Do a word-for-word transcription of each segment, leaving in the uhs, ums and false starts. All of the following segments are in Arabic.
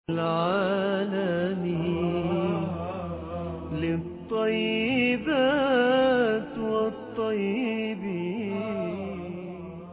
العالمين للطيبات والطيبين.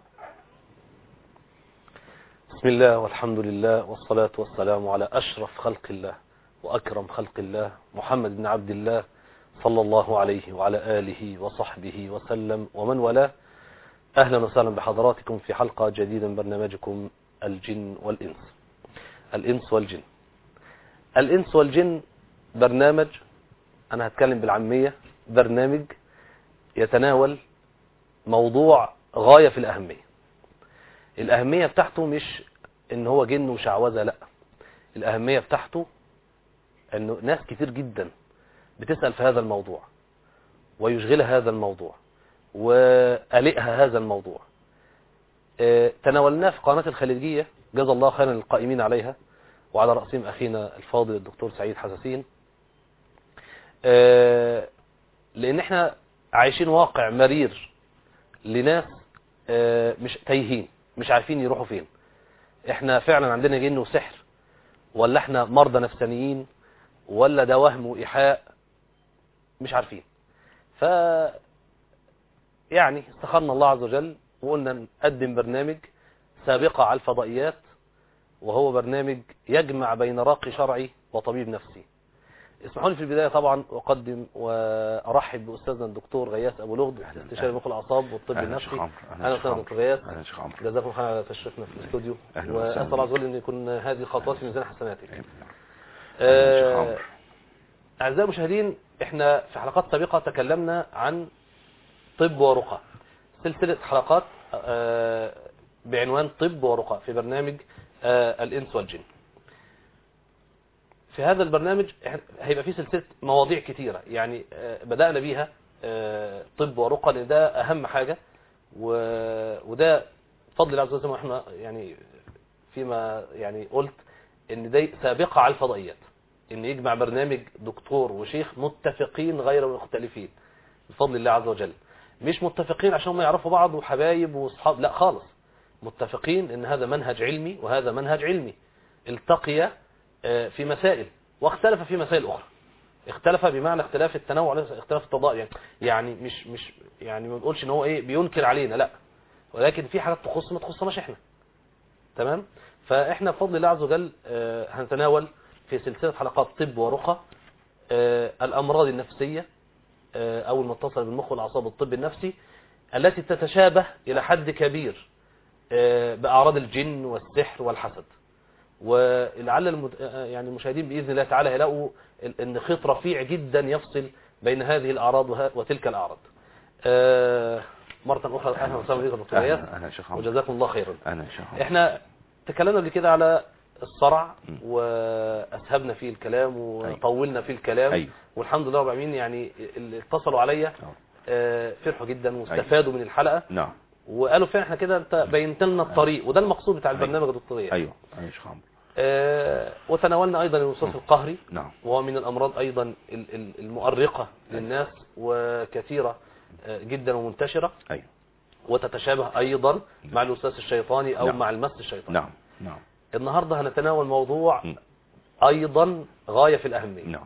بسم الله والحمد لله والصلاة والسلام على أشرف خلق الله وأكرم خلق الله محمد بن عبد الله صلى الله عليه وعلى آله وصحبه وسلم ومن والاه. أهلا وسهلا بحضراتكم في حلقة جديدة من برنامجكم الجن والإنس. الإنس والجن الإنس والجن برنامج، أنا هتكلم بالعامية، برنامج يتناول موضوع غاية في الأهمية. الأهمية بتاعته مش إن هو جن وشعوذة، لا، الأهمية بتاعته إنه ناس كتير جدا بتسأل في هذا الموضوع ويشغلها هذا الموضوع وقلقها هذا الموضوع. اه تناولناه في قناة الخليجية، جزا الله خيرا للقائمين عليها وعلى رأسهم أخينا الفاضل الدكتور سعيد حساسين. اه لأن احنا عايشين واقع مرير لناس اه مش تايهين، مش عارفين يروحوا فين. احنا فعلا عندنا جن وسحر، ولا احنا مرضى نفسانيين، ولا ده وهم وإيحاء؟ مش عارفين. ف يعني استخرنا الله عز وجل وقلنا نقدم برنامج سابقة على الفضائيات، وهو برنامج يجمع بين راقي شرعي وطبيب نفسي. اسمحوا لي في البداية طبعا أقدم وأرحب بأستاذنا الدكتور غياث أبو لغد، استشاري مخ الأعصاب والطب النفسي. أهلا وسهلا دكتور غياث، جزاكم الله خير على تشريفنا في الاستوديو، وأسأل الله عز وجل أن يكون هذه الخطوات في ميزان حسناتك. آه أعزائي المشاهدين، احنا في حلقات سابقة تكلمنا عن طب ورقى، سلسلة حلقات آه بعنوان طب ورقى في برنامج آه الإنس والجن. في هذا البرنامج هيبقى فيه سلسلة مواضيع كتيرة، يعني آه بدأنا بيها آه طب ورقى لأن ده أهم حاجة، وده بفضل الله عز وجل. احنا يعني فيما يعني قلت ان ده سابقة على الفضائيات، ان يجمع برنامج دكتور وشيخ متفقين غير مختلفين بفضل الله عز وجل. مش متفقين عشان ما يعرفوا بعض وحبايب واصحاب، لا خالص، متفقين ان هذا منهج علمي وهذا منهج علمي، التقي في مسائل واختلف في مسائل اخرى. اختلف بمعنى اختلاف التنوع، اختلاف التضاد، يعني يعني مش مش يعني ما نقولش ان هو ايه بينكر علينا، لا، ولكن في حاجات تخص ما تخصناش احنا. تمام. فاحنا بفضل الله عز وجل هنتناول في سلسله حلقات طب ورقى الامراض النفسيه او المتصله بالمخ والاعصاب والطب النفسي، التي تتشابه الى حد كبير باعراض الجن والسحر والحسد. ولعل المد... يعني المشاهدين باذن الله تعالى هيلاقوا ان خيط رفيع جدا يفصل بين هذه الاعراض وتلك الاعراض. مره اخرى اهلا وسهلا بكم دكتور غياث، وجزاكم الله خيرا. احنا تكلمنا قبل كده على الصرع واسهبنا فيه الكلام وطولنا فيه الكلام. أيوه. والحمد لله رب العالمين، يعني اللي اتصلوا عليا فرحوا جدا واستفادوا. أيوه. من الحلقه. نعم. وقالوا فعلا احنا كده انت بينت لنا الطريق، وده المقصود بتاع البرنامج يا دكتور غياث. ايوه ايوه يا شيخ عمرو. آه وتناولنا ايضا الوسواس القهري. نعم. وهو من الامراض ايضا المؤرقه للناس وكثيره جدا ومنتشره. ايوه. وتتشابه ايضا مع الوسواس الشيطاني او نعم. مع المس الشيطاني. نعم نعم. النهارده هنتناول موضوع م. ايضا غايه في الاهميه. نعم.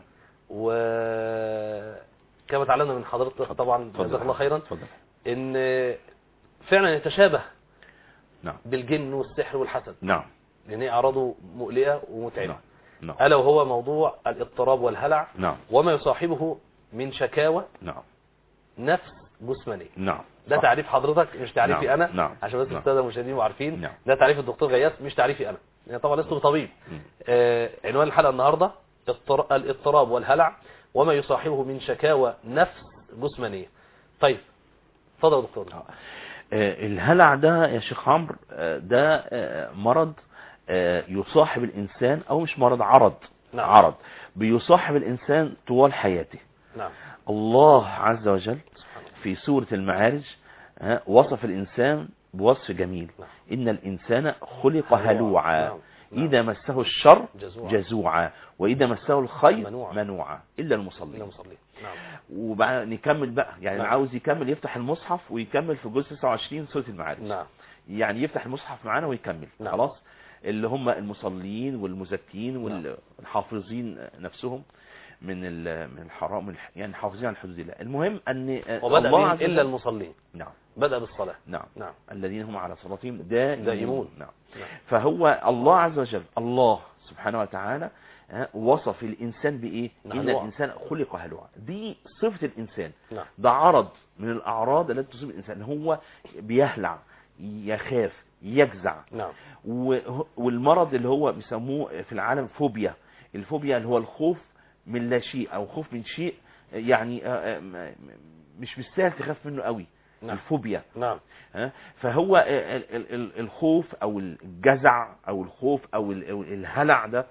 وكما تعلمنا من حضرتك طبعا جزاك الله خيرا، فضل. ان فعلا يتشابه نعم. بالجن والسحر والحسد. نعم. لان هي اعراضه مؤلمه ومتعبه. نعم. نعم. الا وهو موضوع الاضطراب والهلع. نعم. وما يصاحبه من شكاوى. نعم. نفس جسمانيه. نعم. ده تعريف حضرتك مش تعريفي. نعم. انا نعم. عشان بس الساده المشاهدين وعارفين. نعم. ده تعريف الدكتور غياث مش تعريفي انا، يعني طبعا لست طبيب. آه عنوان الحلقه النهارده الاضطراب والهلع وما يصاحبه من شكاوى نفس جسمانيه. طيب اتفضل يا دكتور. آه. آه الهلع ده يا شيخ عمرو آه ده آه مرض آه يصاحب الانسان، او مش مرض، عرض. نعم. عرض بيصاحب الانسان طوال حياته. نعم. الله عز وجل في سورة المعارج وصف الإنسان بوصف جميل. نعم. إن الإنسان خلق هلوعا. نعم. نعم. إذا مسه الشر جزوعا, جزوعا وإذا مسه الخير منوعا, منوعا إلا المصلين. إلا المصلين. نعم. وبعد نكمل بقى، يعني نعم. عاوز يكمل يفتح المصحف ويكمل في جزء تسعة وعشرين سورة المعارج. نعم. يعني يفتح المصحف معانا ويكمل. نعم. خلاص. اللي هم المصلين والمزكين والحافظين نفسهم من من الحرام، يعني حافظين على حدود الله. المهم ان وبدأ الله عز وجل الا المصلين. نعم. بدأ بالصلاة. نعم. نعم. الذين هم على صلاتهم دائمون. دائمون. نعم. نعم. فهو الله عز وجل، الله سبحانه وتعالى وصف الإنسان بإيه؟ نعم. إن الإنسان خلق هلوعا. دي صفة الإنسان. نعم. ده عرض من الأعراض التي تصيب الإنسان، هو بيهلع، يخاف، يجزع. نعم. والمرض اللي هو بيسموه في العالم فوبيا. الفوبيا اللي هو الخوف من لا شيء أو خوف من شيء يعني مش مستاهل تخاف منه قوي. نعم. الفوبيا. نعم. فهو الخوف أو الجزع أو الخوف أو الهلع ده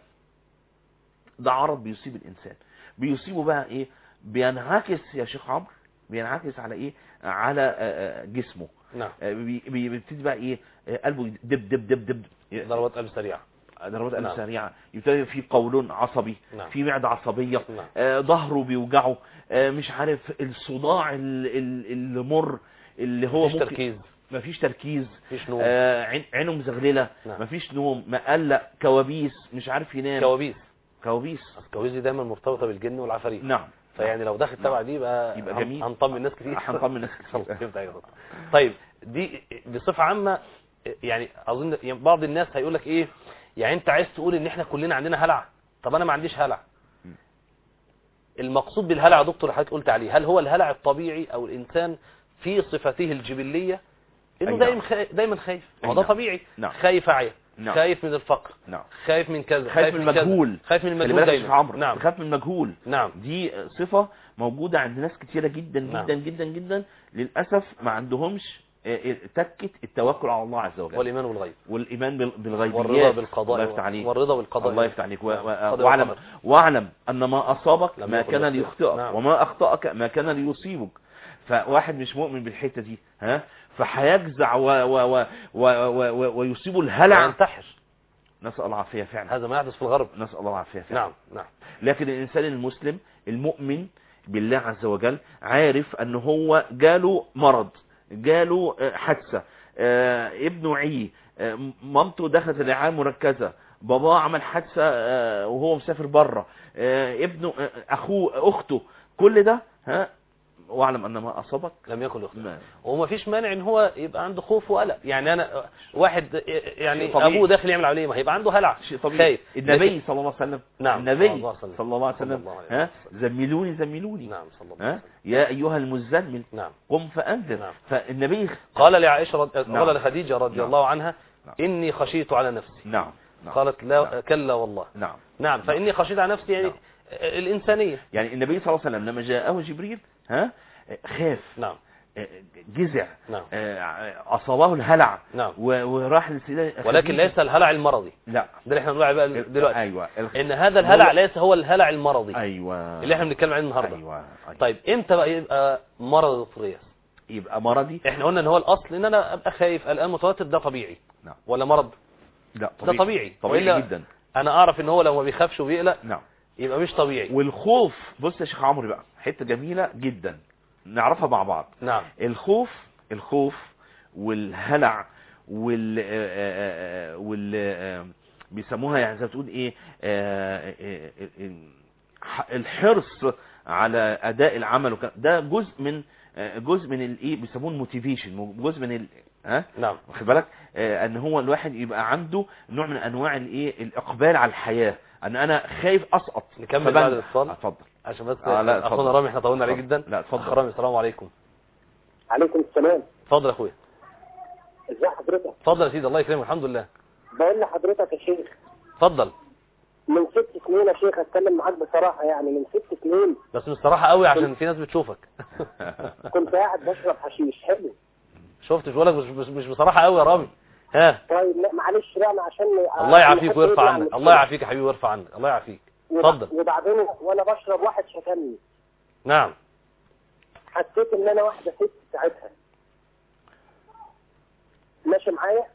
ده عرض بيصيب الإنسان. بيصيبه بقى إيه؟ بينعكس يا شيخ عمرو، بينعكس على إيه؟ على جسمه. نعم. بيبتدي بقى إيه؟ قلبه دب دب دب دب، ضربات قلب سريعة، ضربات قلب نعم. سريعة. يبتدي في قولون عصبي. نعم. في معدة عصبية. نعم. آه ظهره بيوجعه. آه مش عارف الصداع اللي مر اللي هو مفيش ممكن تركيز، مفيش تركيز، مفيش نوم، آه عينه مزغللة. نعم. مفيش نوم، مقلق، كوابيس، مش عارف ينام. كوابيس كوابيس الكوابيس دي دايما مرتبطة بالجن والعفاريت. نعم. فيعني لو دخل تبع دي يبقى يبقى جميل، هنطمن الناس كتير. هنطمن الناس كتير. طيب دي بصفة عامة يعني اظن بعض الناس هيقول لك ايه، يعني انت عايز تقول ان احنا كلنا عندنا هلع؟ طب انا ما عنديش هلع. المقصود بالهلع يا دكتور حضرتك قلت عليه، هل هو الهلع الطبيعي او الانسان في صفاته الجبلية انه دايما خايف، دايما خايف؟ هو ده طبيعي. نعم. خايف عيا. نعم. خايف من الفقر. نعم. خايف من كذا، خايف من المجهول، خايف من المجهول دايما. نعم. خايف من المجهول. نعم. دي صفة موجودة عند ناس كتيرة جدا جدا. نعم. جدا جدا للأسف ما عندهمش تكة التوكل على الله عز وجل والإيمان بالغيب، والإيمان بالغيبيات، والرضا بالقضاء، الله يفتح عليك، والرضا بالقضاء. الله يفتح عليك. واعلم واعلم أن ما أصابك ما كان ليخطئك. نعم. وما أخطأك ما كان ليصيبك. فواحد مش مؤمن بالحتة دي ها فهيجزع و و و و و ويصيبه الهلع وينتحر. نسأل الله العافية فعلا. هذا ما يحدث في الغرب. نسأل الله العافية فعلا. نعم. نعم. لكن الإنسان المسلم المؤمن بالله عز وجل عارف أنه هو جاله مرض، جاله حادثة، ابنه عي، مامته دخلت الرعاية المركزة، باباه عمل حادثة وهو مسافر بره، ابنه، أخوه، أخته، كل ده ها واعلم ان ما اصابك لم يكن يخطئ. وما فيش مانع ان هو يبقى عنده خوف وقلق. يعني انا واحد يعني ابوه داخل يعمل عمليه ما هيبقى عنده هلع، شيء طبيعي. النبي صلى الله عليه وسلم. نعم. النبي صلى الله عليه وسلم ها زملوني زملوني. نعم. صلى الله عليه وسلم. يا ايها المزمل. نعم. قم فانذر. نعم. فالنبي قال لعائشه رضي الله عنها، قال لخديجه رضي نعم. الله عنها نعم. اني خشيت على نفسي. نعم. نعم. قالت لا. نعم. كلا والله. نعم. نعم. فاني خشيت على نفسي يعني. نعم. الانسانيه. يعني النبي صلى الله عليه وسلم لما جاءه جبريل ها خاف. نعم. جزع. نعم. أصابه الهلع. نعم. وراح للسيدة، ولكن ليس الهلع المرضي. لا، ده اللي احنا بنقول عليه بقى دلوقتي. ايوه. ان هذا الهلع ليس هو الهلع المرضي. ايوه. اللي احنا بنتكلم عنه النهارده. أيوة. أيوة. طيب امتى بقى يبقى مرض الفرياس؟ يبقى مرضي. احنا قلنا ان هو الاصل ان انا ابقى خايف الان متوتر، ده طبيعي. نعم. ولا مرض؟ لا طبيعي. ده طبيعي. طبيعي جدا. انا اعرف ان هو لو ما بيخافش وبيقلق نعم يبقى مش طبيعي. والخوف، بص يا شيخ عمرو بقى حته جميله جدا نعرفها مع بعض. نعم. الخوف الخوف والهلع وال وال بيسموها يعني زي ما تقول ايه الحرص على اداء العمل، ده جزء من جزء من الايه بيسموه الموتيفيشن، جزء من ال... ها نعم. واخد بالك آه ان هو الواحد يبقى عنده نوع من انواع الايه الاقبال على الحياه، ان انا خايف اسقط. نكمل بعد الاتصال. اتفضل عشان بس آه اخونا رامي احنا طولنا عليه جدا. لا اتفضل. اخ رامي السلام عليكم. عليكم السلام. اتفضل يا اخويا. ازي حضرتك؟ اتفضل يا سيدي الله يكرمك. الحمد لله. بقول لحضرتك يا شيخ، اتفضل. من ست سنين يا شيخ اتكلم معاك بصراحه، يعني من ست سنين بس مش صراحه قوي عشان في ناس بتشوفك. كنت قاعد بشرب حشيش حلو. شفت بقول لك مش مش بصراحه قوي يا رامي. ها طيب لا معلش بقى عشان الله يعافيك ويرفع عنك. الله يعافيك يا حبيبي ويرفع عنك. الله يعافيك. اتفضل. وبعدين وانا بشرب واحد شتمني. نعم. حسيت ان انا واحده ست ساعتها. ماشي معايا؟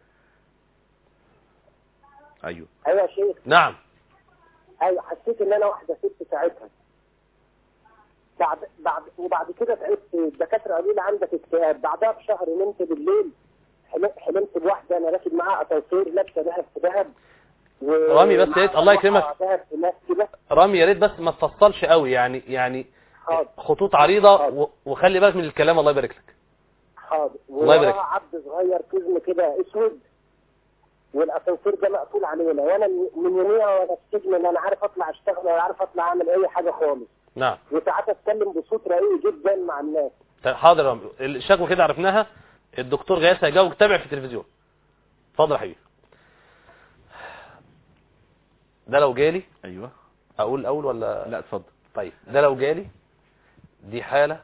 ايوه ايوه يا شيخ. نعم. ايوه حسيت ان انا واحده ست ساعتها. بعد بعد وبعد كده تعبت، الدكاتره قالوا لي عندك اكتئاب. بعدها بشهر نمت بالليل حلم- حلمت بواحده انا راكب معاها اسانسير لابسه ذهب في ذهب و- رامي بس يا ريت الله يكرمك. ذهب في ناس كده. رامي يا ريت بس ما تفصلش قوي، يعني يعني حاضر خطوط عريضه و- وخلي بالك من الكلام. الله يبارك لك. حاضر. الله يبارك. ووراه عبد صغير كزم كده اسود، والاسانسير ده مقفول علينا، وانا من يوميها وانا في السجن لا انا عارف اطلع اشتغل ولا عارف اطلع اعمل اي حاجه خالص، نعم. وساعات اتكلم بصوت رقيق جدا مع الناس. طيب حاضر يا رامي، الشكوى كده عرفناها. الدكتور غياث هيجاوب، تابع في التلفزيون. اتفضل يا حبيبي. ده لو جالي ايوه اقول الاول ولا لا اتفضل. طيب ده لو جالي دي حاله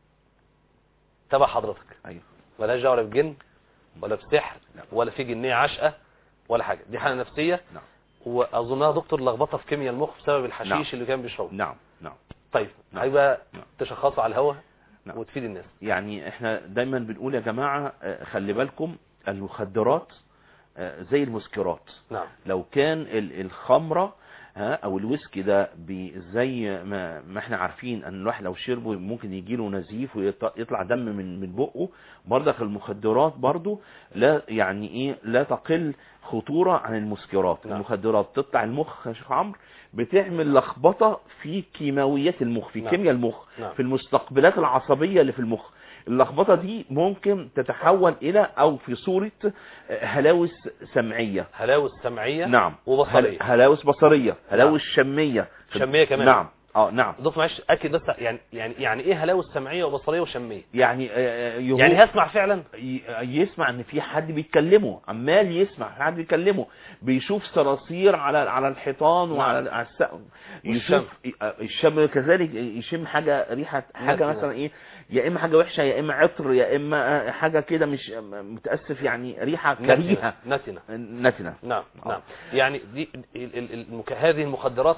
تبع حضرتك، ايوه ملهاش دعوه لا بجن ولا بسحر نعم. ولا في جنيه عشقه ولا حاجه، دي حاله نفسيه. نعم واظنها دكتور لخبطه في كيمياء المخ بسبب الحشيش نعم. اللي كان بيشربه. نعم نعم طيب نعم. هيبقى نعم. تشخصه على الهواء نعم. وتفيد الناس. يعني احنا دايما بنقول يا جماعة آه، خلي بالكم المخدرات آه، زي المسكرات. نعم. لو كان ال- الخمرة ها او الويسكي ده بي- زي ما, ما احنا عارفين ان الواحد لو شربه ممكن يجيله نزيف ويطلع دم من من بقه، برضك المخدرات برضو لا يعني ايه لا تقل خطورة عن المسكرات. نعم. المخدرات تطلع المخ يا شيخ عمرو، بتعمل لخبطة في كيماويات المخ، في نعم. كيمياء المخ، نعم. في المستقبلات العصبية اللي في المخ. اللخبطة دي ممكن تتحول الى او في صورة هلاوس سمعية. هلاوس سمعيه نعم. وبصريه. هل- هلاوس بصرية، هلاوس شمية. شمية كمان. نعم اه نعم. دكتور معلش اكد بس، يعني يعني يعني ايه هلاوس سمعيه وبصريه وشميه؟ يعني آه، يهو- يعني هسمع فعلا. ي- يسمع ان في حد بيتكلمه، عمال يسمع في حد بيتكلمه، بيشوف صراصير على على الحيطان وعلى على السقف، يشوف الشم كذلك، يشم حاجه ريحه حاجه نعم. مثلا ايه، يا اما حاجه وحشه يا اما عطر يا اما حاجه كده مش متاسف يعني ريحه كريهه نتنه. نتنه. نعم آه. نعم. يعني دي ال- ال- المك... هذه المخدرات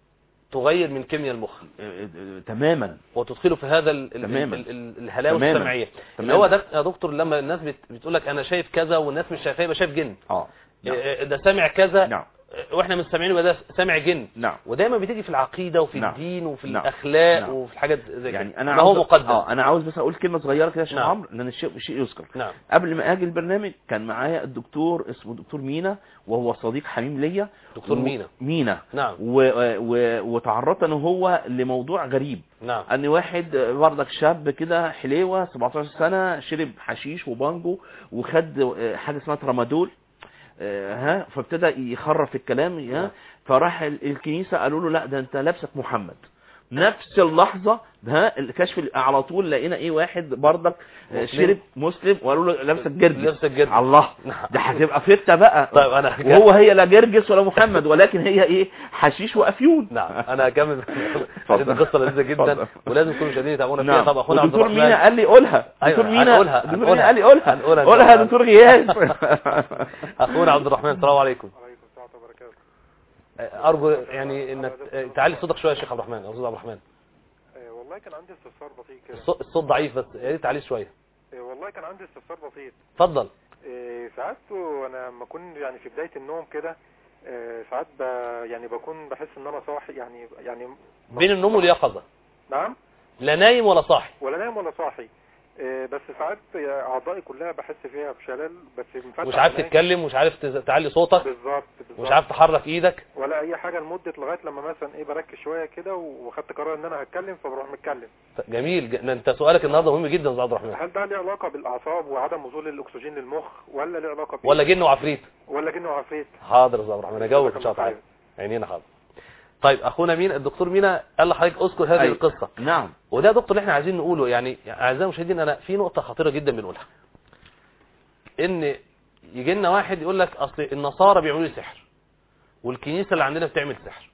تغير من كيمياء المخ آه، آه، تماما وتدخله في هذا ال- ال- تماما. ال- ال- الهلاوس تماما. السمعيه. اللي تماما. هو ده يا دكتور لما الناس بت... بتقول لك انا شايف كذا والناس مش شايفاه يبقى شايف جن. اه نعم. إيه، ده سامع كذا. نعم. واحنا مش سامعينه يبقى ده سامع جن. نعم. ودايما بتيجي في العقيده وفي نعم. الدين وفي نعم. الاخلاق نعم. وفي الحاجات زي كده. يعني انا ما هو عاوز مقدس. اه انا عاوز بس اقول كلمه صغيره كده يا شيخ نعم. عمرو، لان الشيء شيء يذكر. نعم. قبل ما اجي البرنامج كان معايا الدكتور اسمه دكتور مينا، وهو صديق حميم ليا. دكتور و- مينا. مينا نعم. و... و... وتعرضت انا وهو لموضوع غريب. نعم. ان واحد برضك شاب كده حليوه سبعتاشر سنه شرب حشيش وبانجو وخد حاجه اسمها ترامادول، آه، ها فابتدى يخرف الكلام، ها فراح ال- الكنيسه قالوا له لا ده انت لابسك محمد. نفس اللحظه ها الكشف على طول لقينا ايه واحد برضك آه، مسلم. شرب مسلم وقالوا له لابسك جرجس. لابسك جرجس. الله ده هتبقى فته بقى. طيب أنا وهو هي لا جرجس ولا محمد، ولكن هي ايه حشيش وافيون. نعم انا هكمل. اتفضل. هذه قصه لذيذه جدا اتفضل. ولازم يكونوا مشاهدين يتابعونا فيها. نعم. طب اخونا عبد ودكتور الرحمن مينا قال لي قولها. أيوة، دكتور مينا هنقولها. دكتور هنقولها. مينا قال لي قولها. هنقولها. قولها يا دكتور غياث. اخونا عبد الرحمن السلام عليكم. عليكم السلام وبركاته. ارجو يعني انك تعلي صوتك شويه يا شيخ عبد الرحمن. استاذ عبد الرحمن آه، والله كان عندي استفسار بسيط كده. الصوت الصوت ضعيف بس يا ريت تعليه شويه. آه، والله كان عندي استفسار بسيط. اتفضل. آه، ساعات وانا لما اكون يعني في بدايه النوم كده، آه، ساعات ب... يعني بكون بحس ان انا صاحي، يعني يعني بين النوم واليقظه نعم، لا نايم ولا صاحي. ولا نايم ولا صاحي. آه، بس ساعات اعضائي كلها بحس فيها بشلل، بس مفتح مش عارف عيني. تتكلم ومش عارف تز- تعلي صوتك بالظبط بالظبط. ومش عارف تحرك ايدك ولا اي حاجه لمده لغايه لما مثلا ايه بركز شويه كده وخدت قرار ان انا هتكلم فبروح متكلم. جميل. ج- انت سؤالك النهارده مهم جدا يا استاذ عبد الرحمن. هل ده له علاقه بالاعصاب وعدم وصول الاكسجين للمخ، ولا له علاقه بإيه؟ ولا جن وعفريت؟ ولا جن وعفريت؟ حاضر يا استاذ عبد الرحمن اجاوبك ان شاء الله تعالى. عينينا حاضر. طيب اخونا مين الدكتور مينا قال لحضرتك اذكر هذه أيوة. القصه. نعم. وده يا دكتور اللي احنا عايزين نقوله. يعني اعزائي المشاهدين انا في نقطه خطيره جدا بنقولها، ان يجي لنا واحد يقول لك اصل النصارى بيعملوا لي سحر والكنيسه اللي عندنا بتعمل سحر،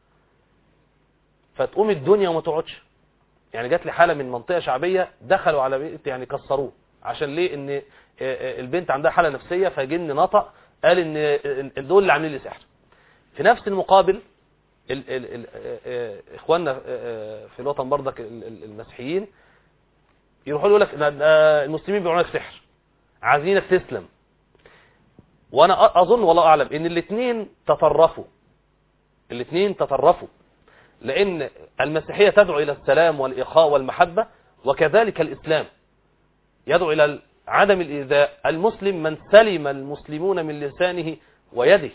فتقوم الدنيا وما تقعدش. يعني جات لي حاله من منطقه شعبيه دخلوا على بيت يعني كسروه. عشان ليه؟ ان البنت عندها حاله نفسيه فجن نطق قال ان دول اللي عاملين لي سحر. في نفس المقابل ال ال ال اخواننا في الوطن برضك المسيحيين يروحوا يقول لك المسلمين بيعملوا لك سحر عايزينك تسلم. وانا اظن والله اعلم ان الاثنين تطرفوا الاثنين تطرفوا لان المسيحيه تدعو الى السلام والاخاء والمحبه، وكذلك الاسلام يدعو الى عدم الإيذاء. المسلم من سلم المسلمون من لسانه ويده،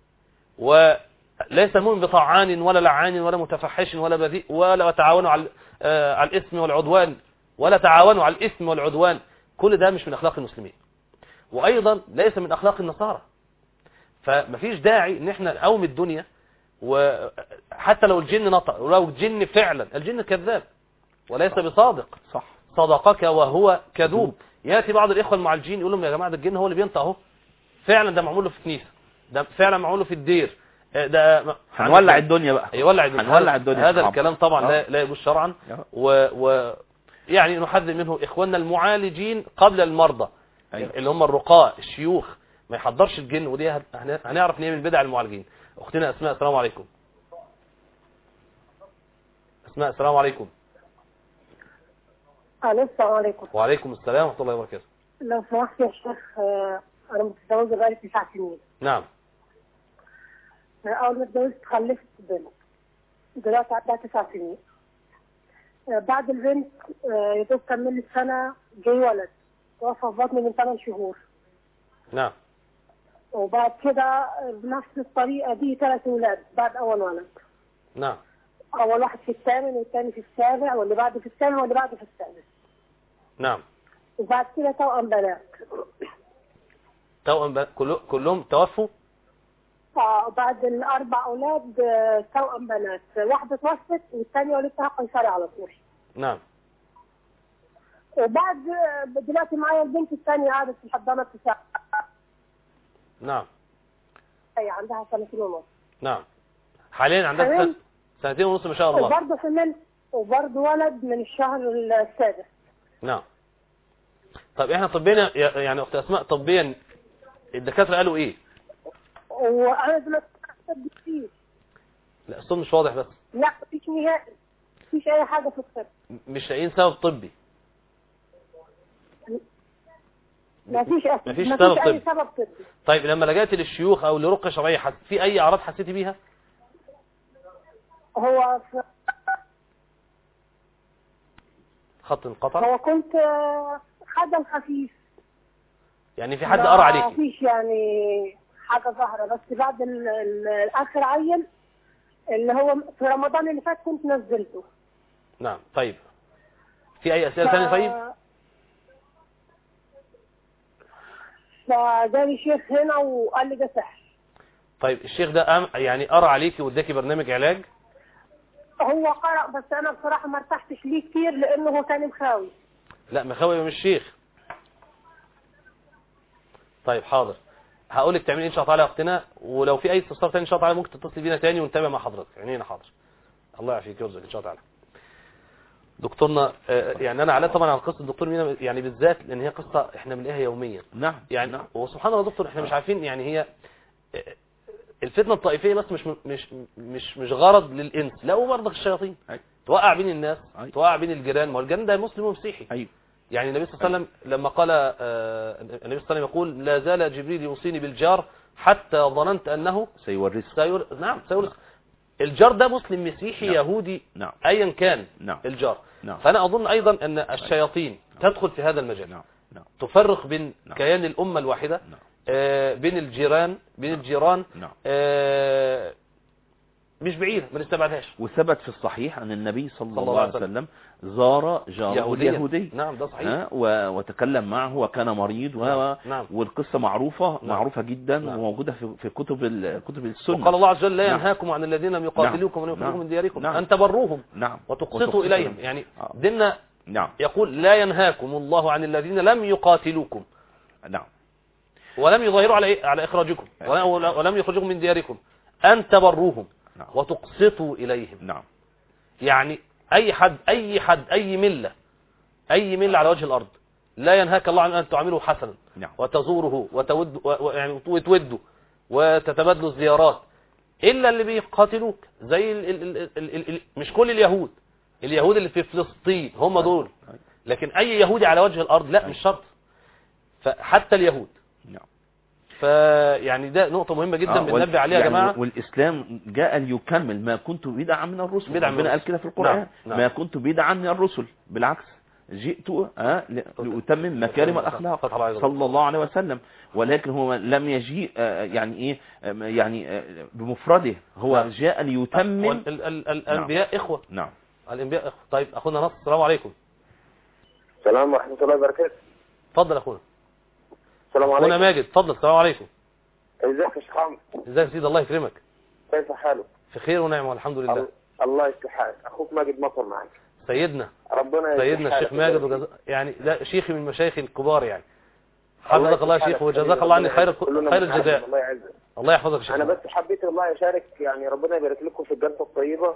وليس المؤمن بطعان ولا لعان ولا متفحش ولا بذيء، ولا تعاونوا على آه على الإثم والعدوان، ولا تعاونوا على الإثم والعدوان. كل ده مش من أخلاق المسلمين، وأيضا ليس من أخلاق النصارى. فمفيش داعي ان احنا نقوم الدنيا، وحتى لو الجن نطق، ولو الجن فعلا، الجن كذاب وليس بصادق. صح. صدقك وهو كذوب. ياتي بعض الاخوه المعالجين يقول لهم يا جماعه ده الجن هو اللي بينطق اهو، فعلا ده معمول له في كنيسه، ده فعلا معمول له في الدير، ده هنولع الدنيا بقى، يولع الدنيا. هنولع الدنيا. هذا الكلام طبعا أه. لا لا يجوز شرعا، و, و يعني نحذر منه اخواننا المعالجين قبل المرضى. أيوة. اللي هم الرقاة الشيوخ، ما يحضرش الجن، ودي هنعرف ان هي من بدع المعالجين. اختنا اسماء، السلام عليكم. اسماء السلام عليكم. الو السلام عليكم. وعليكم السلام ورحمه الله وبركاته. لو سمحت يا شيخ، انا متزوجه بقالي تسع سنين. نعم. اول ما اتجوزت خلفت بنت، دلوقتي عندها تسع سنين. بعد البنت يا دوب كملت سنه جه ولد توفى في بطني من ثمان شهور. نعم. وبعد كده بنفس الطريقه دي ثلاث اولاد بعد اول ولد. نعم. اول واحد في الثامن والثاني في السابع واللي بعده في الثامن واللي بعده في السادس. نعم. وبعد كده توأم بنات. توأم بنات كل... كلهم توفوا؟ اه بعد الاربع اولاد توأم بنات، واحده توفت والثانيه ولدتها قيصري على طول. نعم. وبعد دلوقتي معايا البنت الثانيه قاعده في الحضانه التسعه. نعم. هي عندها سنتين ونص. نعم. حاليا عندها سنة... سنتين ونص ما شاء الله. وبرضه كمان وبرضه ولد من الشهر السادس. نعم. طب احنا طبيا يعني اخت اسماء، طبيا الدكاتره قالوا ايه؟ وانا دلوقتي كتير. لا الصوت مش واضح بس. لا مفيش نهائي، مفيش اي حاجه في الطب. مش لاقيين سبب طبي. مفيش أسباب. مفيش مفيش سبب اي طبي. سبب طبي. طيب لما لجأت للشيوخ او لرقيه شرعيه حس... في اي اعراض حسيتي بيها؟ هو في... خط انقطع. هو كنت خدم خفيف. يعني في حد قرا عليكي؟ مفيش يعني حاجه ظاهره، بس بعد ال... ال... الاخر عين اللي هو في رمضان اللي فات كنت نزلته. نعم. طيب في اي اسئله ف... ثانيه؟ طيب فجالي شيخ هنا وقال لي ده سحر. طيب الشيخ ده أم يعني قرا عليكي واداكي برنامج علاج؟ هو قرأ بس انا بصراحه ما ارتحتش ليه كتير لانه هو كان مخاوي. لا مخاوي من الشيخ. طيب حاضر، هقول لك تعملي ان شاء الله تعالى يا اختنا، ولو في اي استفسار ثاني ان شاء الله تعالى ممكن تتصلي بينا ثاني ونتابع مع حضرتك. عينينا حاضر. الله يعافيك ويرزقك ان شاء الله تعالى. دكتورنا يعني انا على طبعا على قصه الدكتور مينا يعني بالذات، لان هي قصه احنا بنلاقيها يوميا. نعم. يعني نعم. وسبحان الله دكتور احنا مش عارفين يعني هي الفتنه الطائفيه بس مش مش مش مش غرض للانس، لا هو برضه الشياطين. أي. توقع بين الناس، أي. توقع بين الجيران، ما هو الجيران ده مسلم ومسيحي. ايوه. يعني النبي صلى الله عليه وسلم لما قال آه النبي صلى الله عليه وسلم يقول لا زال جبريل يوصيني بالجار حتى ظننت انه سيورث. سيور... نعم سيورث. الجار ده مسلم مسيحي نعم. يهودي. نعم. ايا كان. نعم. الجار. نعم. فانا اظن ايضا ان الشياطين نعم. تدخل في هذا المجال. نعم. نعم. تفرق بين نعم. كيان الامه الواحده. نعم. آه بين الجيران، بين نعم. الجيران. نعم. آه مش بعيد ما نستبعدهاش. وثبت في الصحيح ان النبي صلى, صلى الله عليه وسلم زار جاره اليهودي. نعم ده صحيح. وتكلم معه وكان مريض و... نعم. نعم. والقصه معروفه. نعم. معروفه جدا. نعم. وموجوده في في كتب ال... كتب السنه. وقال الله عز وجل لا نعم. ينهاكم عن الذين لم يقاتلوكم نعم. ولا يخرجوكم نعم. من دياركم نعم. ان تبروهم. نعم. وتقسطوا اليهم. يعني آه. ديننا نعم. يقول لا ينهاكم الله عن الذين لم يقاتلوكم. نعم. ولم يظاهروا على على اخراجكم ولم يخرجوكم من دياركم ان تبروهم. نعم. وتقسطوا اليهم. نعم. يعني اي حد اي حد اي مله اي مله على وجه الارض لا ينهاك الله عن ان تعامله حسنا. نعم. وتزوره وتود يعني وتوده وتتبادلوا الزيارات، الا اللي بيقاتلوك زي ال ال ال ال ال مش كل اليهود، اليهود اللي في فلسطين هم دول، لكن اي يهودي على وجه الارض لا مش شرط، فحتى اليهود. نعم. فيعني ده نقطة مهمة جدا آه بننبه عليها يا يعني جماعة. والإسلام جاء ليكمل ما كنت بدعا من الرسل. بدعا من ربنا قال كده في القرآن. نعم. نعم. ما كنت بدعا من الرسل، بالعكس جئت آه لأتمم مكارم الأخلاق صلى الله عليه وسلم. ولكن هو لم يجيء آه يعني إيه آه يعني آه بمفرده، هو نعم. جاء ليتمم. الأنبياء نعم. إخوة نعم الأنبياء إخوة. طيب أخونا نصر، السلام عليكم. السلام ورحمة الله وبركاته. اتفضل أخونا. السلام عليكم. أخونا ماجد اتفضل. السلام عليكم. ازيك يا شيخ عمرو؟ ازيك يا سيدي، الله يكرمك. كيف حالك؟ في خير ونعمة والحمد لله. ال... الله يصلح حالك. أخوك ماجد مطر معك. سيدنا ربنا سيدنا الشيخ ماجد وجز... يعني لا شيخي من مشايخ الكبار يعني. حفظك الله يا شيخ وجزاك الله عني خير خير الجزاء. الله يعزك. الله يحفظك يا شيخ. أنا بس حبيت الله يشارك، يعني ربنا يبارك لكم في الجلسة الطيبة.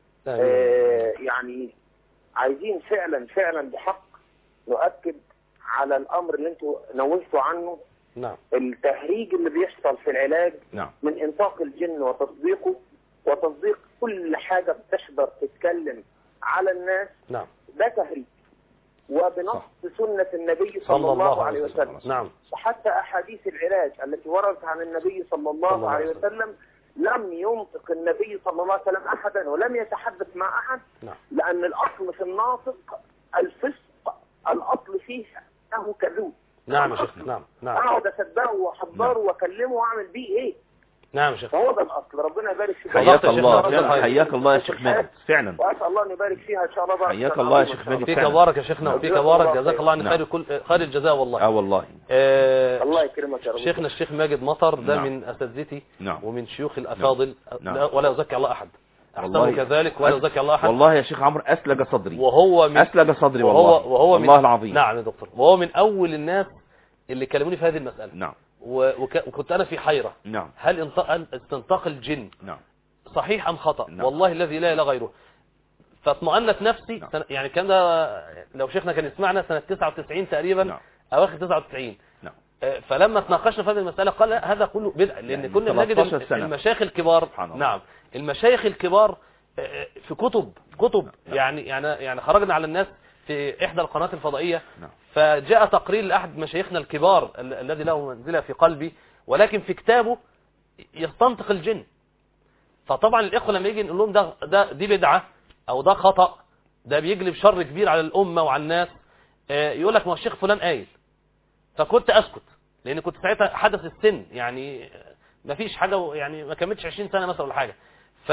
آه يعني عايزين فعلا فعلا بحق نؤكد على الأمر اللي انتوا نوهتوا عنه. نعم. التهريج اللي بيحصل في العلاج نعم. من انطاق الجن وتصديقه وتصديق كل حاجة بتحضر تتكلم على الناس. نعم. ده تهريج وبنص سنة النبي صلى, صلى الله عليه وسلم. وسلم. نعم. وحتى أحاديث العلاج التي وردت عن النبي صلى الله, صلى الله عليه وسلم لم ينطق النبي صلى الله عليه وسلم أحدا ولم يتحدث مع أحد. نعم. لأن الأصل في الناطق الفسق، الأصل فيه أنه كذوب. نعم يا شيخ. نعم نعم. اقعد اصدقه واحضره واكلمه واعمل بيه ايه؟ نعم يا شيخ. هو ده الاصل. ربنا يبارك فيك. حياك الله حياك الله يا شيخ ماجد فعلا. واسال الله ان يبارك فيها ان شاء الله. حياك الله يا شيخ ماجد فيك بارك يا شيخنا وفيك بارك، جزاك الله عن خير كل خير الجزاء والله. اه والله. آه الله يكرمك يا رب. شيخنا الشيخ ماجد مطر ده نعم. من اساتذتي نعم. ومن شيوخ الافاضل. نعم. ولا يزكي الله احد، احسنه كذلك ولا يزكي الله احد. والله يا شيخ عمرو اسلج صدري وهو من اسلج صدري وهو والله وهو والله من العظيم. نعم يا دكتور، وهو من اول الناس اللي كلموني في هذه المسألة. نعم. وك... وكنت أنا في حيرة. نعم. هل انط... استنطاق الجن نعم. صحيح أم خطأ؟ نعم. والله الذي لا إله غيره. فاطمأنت نفسي. نعم. سنة... يعني كان ده لو شيخنا كان يسمعنا سنة تسعة وتسعين تقريبا. نعم. أواخر تسعة وتسعين. نعم. فلما تناقشنا في هذه المسألة قال هذا كله بدعة، لأن يعني كنا نجد المشايخ الكبار. نعم. المشايخ الكبار في كتب كتب نعم. يعني يعني يعني خرجنا على الناس في إحدى القنوات الفضائية. نعم. فجاء تقرير لأحد مشايخنا الكبار ال الذي له منزلة في قلبي، ولكن في كتابه يستنطق الجن. فطبعا الإخوة لما يجي نقول لهم ده, ده دي بدعة أو ده خطأ، ده بيجلب شر كبير على الأمة وعلى الناس، يقول لك ما هو الشيخ فلان قايل. فكنت أسكت لأن كنت ساعتها حدث السن، يعني ما فيش حاجة، يعني ما كملتش عشرين سنة مثلا ولا حاجة. ف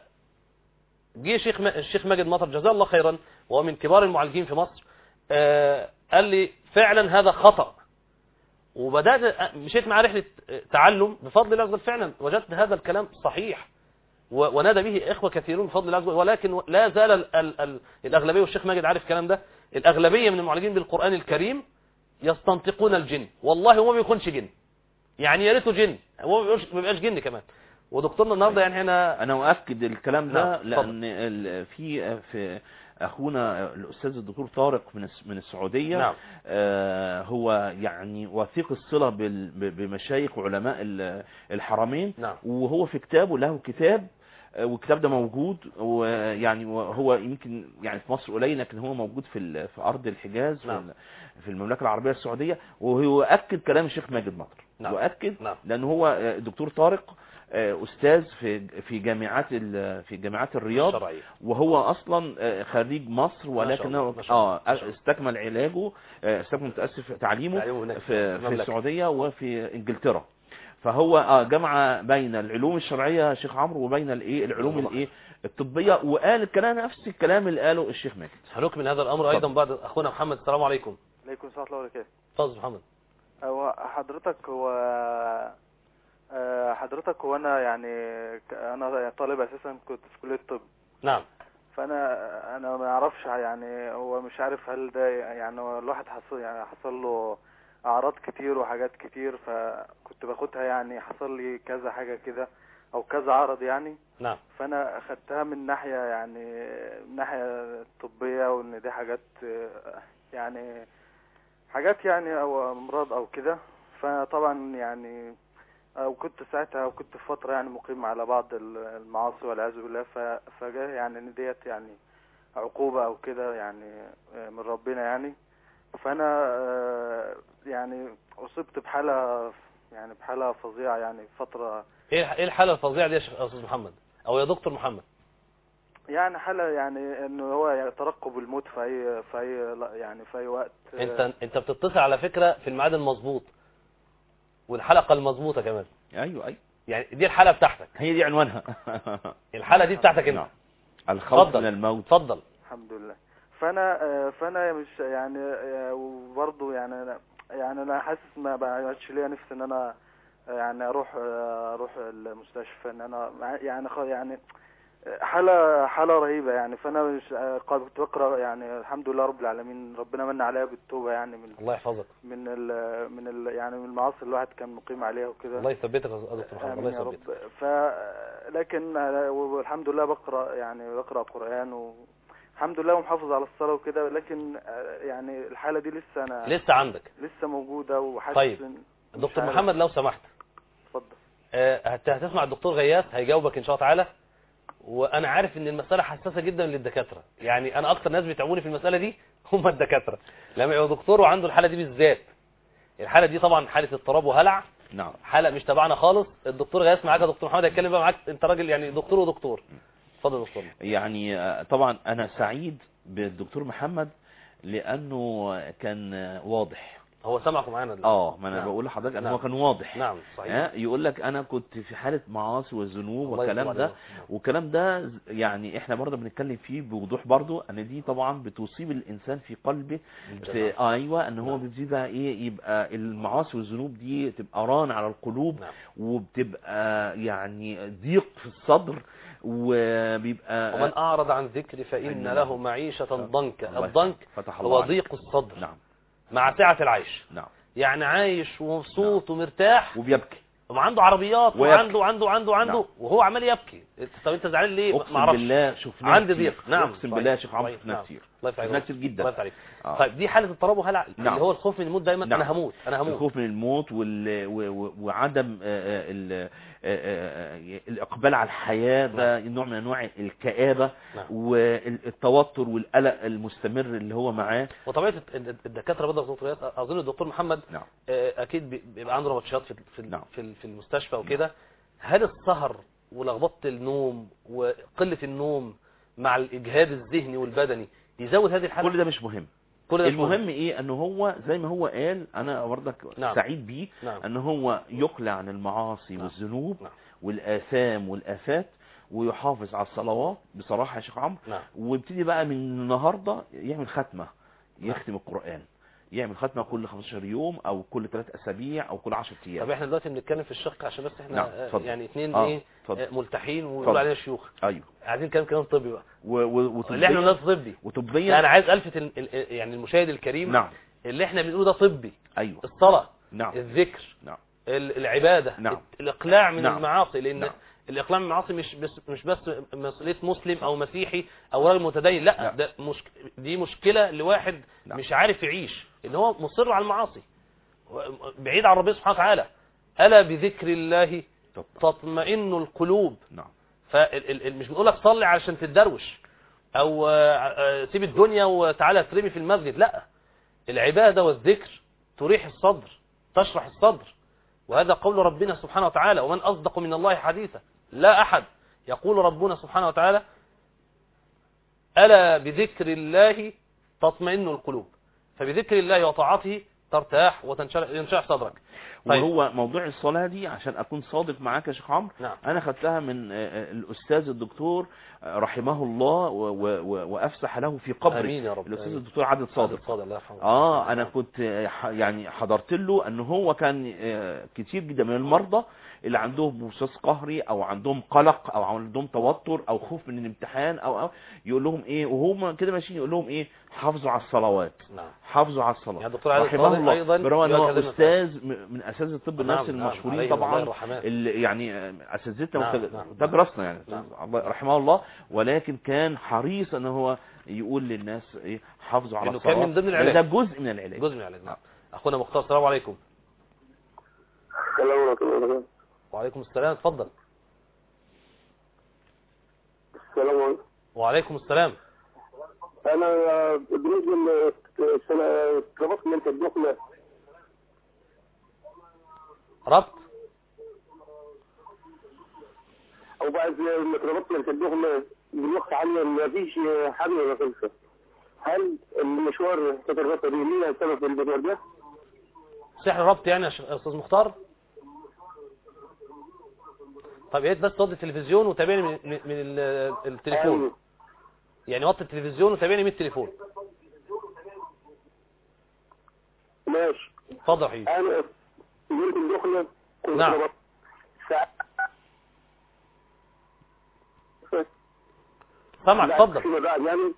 جه شيخ الشيخ ماجد مطر جزاه الله خيرا وهو من كبار المعالجين في مصر، آه قال لي فعلا هذا خطأ. وبدأت مشيت مع رحلة تعلم بفضل الله عز وجل، فعلا وجدت هذا الكلام صحيح ونادى به إخوة كثيرون بفضل الله عز وجل. ولكن لا زال ال ال ال الأغلبية، والشيخ ماجد عارف الكلام ده، الأغلبية من المعالجين بالقرآن الكريم يستنطقون الجن. والله هو ما بيكونش جن، يعني يا ريته جن، هو ما بيبقاش جن كمان. ودكتورنا النهارده يعني هنا انا اؤكد الكلام ده. نعم. لان في في اخونا الاستاذ الدكتور طارق من من السعوديه. نعم. آه هو يعني وثيق الصله بمشايخ وعلماء الحرمين. نعم. وهو في كتابه له كتاب، والكتاب ده موجود، ويعني هو يمكن يعني في مصر قليل، لكن هو موجود في في ارض الحجاز. نعم. في المملكه العربيه السعوديه. وهو اكد كلام الشيخ ماجد مطر. نعم. واكد. نعم. لان هو الدكتور طارق استاذ في في جامعات في جامعات الرياض الشرعية. وهو اصلا خريج مصر، ولكنه اه استكمل علاجه، استكمل متاسف تعليمه في في السعوديه وفي انجلترا. فهو اه جمع بين العلوم الشرعيه يا شيخ عمرو وبين الايه العلوم الايه الطبيه، وقال الكلام نفس الكلام اللي قاله الشيخ ماجد. هنكمل هذا الامر ايضا بعد اخونا محمد. السلام عليكم. عليكم السلام ورحمه الله وبركاته. اتفضل محمد. هو حضرتك هو حضرتك هو انا يعني انا طالب اساسا كنت في كليه الطب. نعم. فانا انا ما اعرفش، يعني هو مش عارف هل ده يعني الواحد حصل يعني حصل له اعراض كتير وحاجات كتير، فكنت باخدها يعني حصل لي كذا حاجه كده او كذا عرض يعني. نعم. فانا اخدتها من ناحيه يعني من ناحيه طبيه، وان دي حاجات يعني حاجات يعني او امراض او كده. فطبعا يعني وكنت ساعتها وكنت في فتره يعني مقيم على بعض المعاصي والعياذ بالله، فجاء يعني ان ديت يعني عقوبه او كده يعني من ربنا يعني. فانا يعني اصبت بحاله يعني بحاله فظيعه يعني فتره. ايه ايه الحاله الفظيعه دي يا استاذ محمد او يا دكتور محمد؟ يعني حالة يعني انه هو يعني ترقب الموت في اي في اي لا يعني في اي وقت. انت انت بتتصل على فكرة في الميعاد المظبوط والحلقة المظبوطة كمان. ايوه ايوه يعني دي الحلقة بتاعتك، هي دي عنوانها. الحلقة دي بتاعتك انت. نعم. الخوف اتفضل. من الموت. اتفضل. الحمد لله. فانا آه، فانا مش يعني آه، وبرضه يعني انا يعني انا حاسس ما بقاش ليا نفس ان انا آه، يعني اروح آه، اروح المستشفى، ان انا يعني خ- يعني حالة حالة رهيبة يعني. فانا مش آه، كنت بقرا يعني الحمد لله رب العالمين، ربنا من عليا بالتوبة يعني من الله يحفظك. من ال من ال يعني من المعاصي اللي الواحد كان مقيم عليها وكده. الله يثبتك يا دكتور محمد. الله آمين يا رب. يثبتك. ف لكن والحمد لله بقرا يعني بقرا قرآن والحمد لله ومحافظ على الصلاة وكده، لكن يعني الحالة دي لسه انا لسه عندك لسه موجودة وحاسس. طيب إن- دكتور مش محمد لو سمحت اتفضل. آه، هت- هتسمع الدكتور غياث هيجاوبك ان شاء الله تعالى. وانا عارف ان المسألة حساسة جدا للدكاترة، يعني انا اكتر ناس بيتعبوني في المسألة دي هم الدكاترة لما يبقى دكتور وعنده الحالة دي بالذات. الحالة دي طبعا حالة اضطراب وهلع، نعم. حالة مش تبعنا خالص. الدكتور غياث معاك يا دكتور محمد هيتكلم بقى معاك، انت راجل يعني دكتور ودكتور. اتفضل يا دكتور. يعني آه، طبعا انا سعيد بالدكتور محمد لانه كان آه، واضح. هو سمعكم معانا دلوقتي. اه ما انا نعم. بقول لحضرتك ان نعم. هو كان واضح. نعم صحيح. ها يقول لك انا كنت في حالة معاصي والذنوب الله والكلام يتوب ده. علينا. نعم. والكلام ده يعني احنا برضه بنتكلم فيه بوضوح برضه ان دي طبعا بتصيب الانسان في قلبه في آه ايوه ان هو نعم. بتزيد بقى ايه، يبقى المعاصي والذنوب دي تبقى ران على القلوب. نعم. وبتبقى يعني ضيق في الصدر وبيبقى ومن أعرض عن ذكري فإن له معيشة ضنكا. الضنك هو ضيق الصدر نعم. مع سعة العيش. نعم. يعني عايش ومبسوط ومرتاح وبيبكي وعنده عربيات ويبكي. وعنده عنده عنده عنده نعم. وهو عمال يبكي. طب انت زعلان ليه؟ ما اقسم اعرفش. بالله شفناه عندي كتير. ضيق. نعم اقسم بالله يا شيخ عمرو صحيح. شفناه نعم. كتير. الله يفتح شفناه عليك. كتير جدا. الله يفتح عليك. آه. طيب دي حالة اضطراب وهلع نعم. اللي هو الخوف من الموت دايما. نعم. انا هموت انا هموت الخوف من الموت وال... و... و... وعدم آه، ال... آه، آه، الاقبال على الحياة ده نوع من انواع الكآبة. نعم. والتوتر والقلق المستمر اللي هو معاه. وطبيعه الدكاتره بدأ دكتور غياث اظن الدكتور محمد نعم. آه، اكيد بيبقى عنده نبطشات في في نعم. في في المستشفى وكده. هل السهر ولخبطه النوم وقله النوم مع الاجهاد الذهني والبدني يزود هذه الحاله؟ كل ده مش مهم. كل ده المهم ايه انه هو زي ما هو قال انا برضك نعم. سعيد بيه. نعم. ان هو يقلع عن المعاصي نعم. والذنوب نعم. والاثام والافات ويحافظ على الصلوات بصراحة يا شيخ عمرو. نعم. ويبتدي بقى من النهاردة يعمل ختمة، يختم القرآن، يعمل ختمة كل خمستاشر يوم او كل ثلاث اسابيع او كل عشرة ايام. طب احنا دلوقتي بنتكلم في الشق عشان بس احنا نعم. آه، اتفضل. يعني اثنين آه. ايه اتفضل. آه، ملتحين ويقولوا اتفضل. علينا شيوخ. ايوه. عايزين كلام كلام طبي بقى. و... و... اللي احنا بنقول طبي وطبيا لا انا عايز الفت ال- ال- يعني المشاهد الكريم. نعم. اللي احنا بنقوله ده طبي. ايوه. الصلاة. نعم. الذكر. نعم. ال- العبادة. نعم. الإقلاع من نعم. المعاصي لأن نعم. الإقلاع من المعاصي مش بس مش بس مسؤولية مسلم أو مسيحي أو راجل متدين. لا نعم. ده مش دي مشكلة لواحد نعم. مش عارف يعيش إن هو مصر على المعاصي بعيد عن ربنا سبحانه وتعالى. ألا بذكر الله تطمئن القلوب. نعم. فمش بنقول لك صلي علشان تتدروش أو آه، سيب الدنيا وتعالى ترمي في المسجد. لا العبادة والذكر تريح الصدر تشرح الصدر. وهذا قول ربنا سبحانه وتعالى ومن أصدق من الله حديثا. لا أحد. يقول ربنا سبحانه وتعالى ألا بذكر الله تطمئن القلوب. فبذكر الله وطاعته ترتاح وتنشرح صدرك. طيب. وهو موضوع الصلاة دي عشان أكون صادق معاك يا شيخ عمرو. نعم. أنا خدتها من الأستاذ الدكتور رحمه الله وأفسح له في قبره. آمين يا رب. الأستاذ الدكتور عادل صادق. صادق الله يرحمه. آه أنا كنت يعني حضرت له أنه هو كان كتير جدا من المرضى اللي عندهم وسواس قهري أو عندهم قلق أو عندهم توتر أو خوف من الامتحان أو, أو يقول لهم إيه وهم كده ماشيين يقول لهم إيه حافظوا على الصلوات. نعم. حافظوا على الصلاة. يعني دكتور عادل رحمه الله أيضا برغم أنه هو أستاذ من أساتذة الطب النفسي نعم. المشهورين نعم. طبعا نعم. اللي يعني اساتذتنا نعم. وتاج راسنا يعني. نعم. رحمه الله. ولكن كان حريص ان هو يقول للناس ايه حافظوا على الصلاه. كان من ضمن العلاج. ده جزء من العلاج. جزء من العلاج. نعم. اخونا مختار السلام عليكم. السلام عليكم. وعليكم السلام اتفضل. السلام عليكم. وعليكم السلام. انا بالنسبه للسنه ربطت من الدخله ربط وبعد ما تربطنا كدهم بالوقت عالية ما فيش حمل ولا خلصة. هل المشوار تتربط به ليه سبب المشوار ده؟ سحر ربط يعني يا استاذ مختار؟ طب يا ريت بس وطي التلفزيون وتابعني من, من التليفون. أيوه. يعني وطي التلفزيون وتابعني من التليفون. ماشي. اتفضل يا حبيبي. انا قلت الدخله كنت نعم. سامعك اتفضل. يعني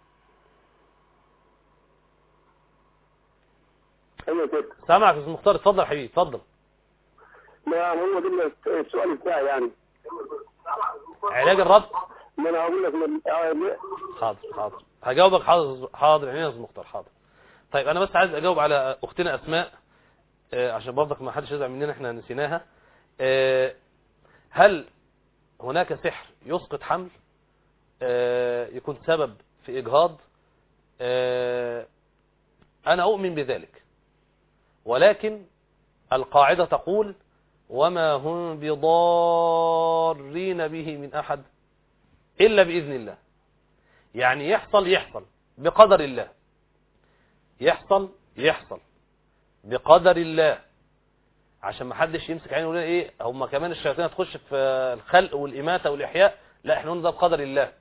سامعك يا استاذ مختار، اتفضل يا حبيبي اتفضل. لا هو ده السؤال بتاعي يعني. علاج الربط؟ ما انا هقول لك من... حاضر حاضر هجاوبك. حاضر حاضر عينينا يا استاذ مختار حاضر. طيب انا بس عايز اجاوب على اختنا اسماء آه عشان برضك ما حدش يزعل مننا احنا نسيناها. آه هل هناك سحر يسقط حمل آه يكون سبب في اجهاض؟ آه انا اؤمن بذلك، ولكن القاعدة تقول وما هم بضارين به من أحد إلا بإذن الله. يعني يحصل يحصل بقدر الله، يحصل يحصل بقدر الله، عشان ما حدش يمسك عينه ويقول ايه هم كمان الشياطين هتخش في الخلق والإماتة والإحياء. لا، احنا نقول ده بقدر الله.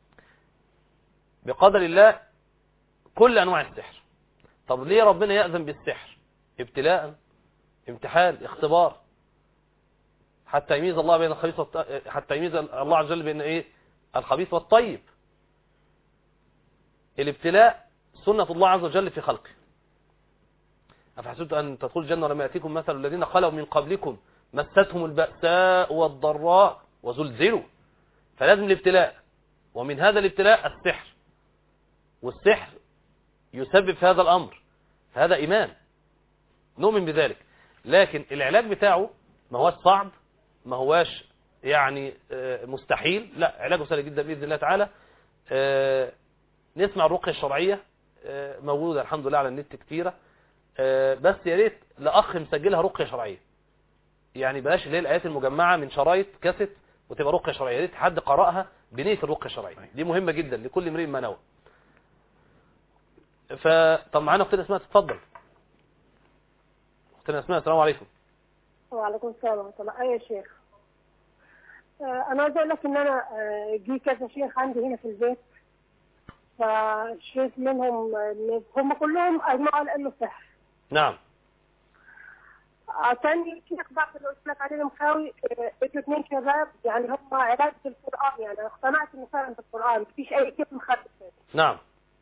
بقدر الله كل أنواع السحر. طب ليه ربنا يأذن بالسحر؟ ابتلاء، امتحان، اختبار، حتى يميز الله بين الخبيث والط... حتى يميز الله عز وجل بين ايه الخبيث والطيب. الابتلاء سنة الله عز وجل في خلقه. أفحسبتم أن تدخلوا الجنة ولم يأتكم مثل الذين خلوا من قبلكم مستهم البأساء والضراء وزلزلوا. فلازم الابتلاء، ومن هذا الابتلاء السحر، والسحر يسبب في هذا الأمر. هذا إيمان نؤمن بذلك، لكن العلاج بتاعه ما هوش صعب، ما هواش يعني مستحيل، لا علاجه سهل جدا بإذن الله تعالى. نسمع الرقية الشرعية موجودة الحمد لله على النت كتيرة، بس يا ريت لأخ مسجلها رقية شرعية، يعني بلاش اللي هي الآيات المجمعة من شرايط كاسيت وتبقى رقية شرعية. يا ريت حد قرأها بنية الرقية الشرعية، دي مهمة جدا لكل امرئ ما نوى. فطب معانا اختنا اسماء، تتفضل. اختنا اسماء، السلام عليكم. وعليكم السلام ورحمه الله. ايوه يا شيخ، انا عايز اقول لك ان انا جه كذا شيخ عندي هنا في البيت، فشيخ منهم هم كلهم اجمعوا على انه سحر. نعم. تاني شيخ بعد اللي قلت لك عليه المخاوي، اجوا اثنين شباب يعني هم علاج في القران، يعني اقتنعت انه فعلا في القران مفيش اي كلمه مخالفه. نعم.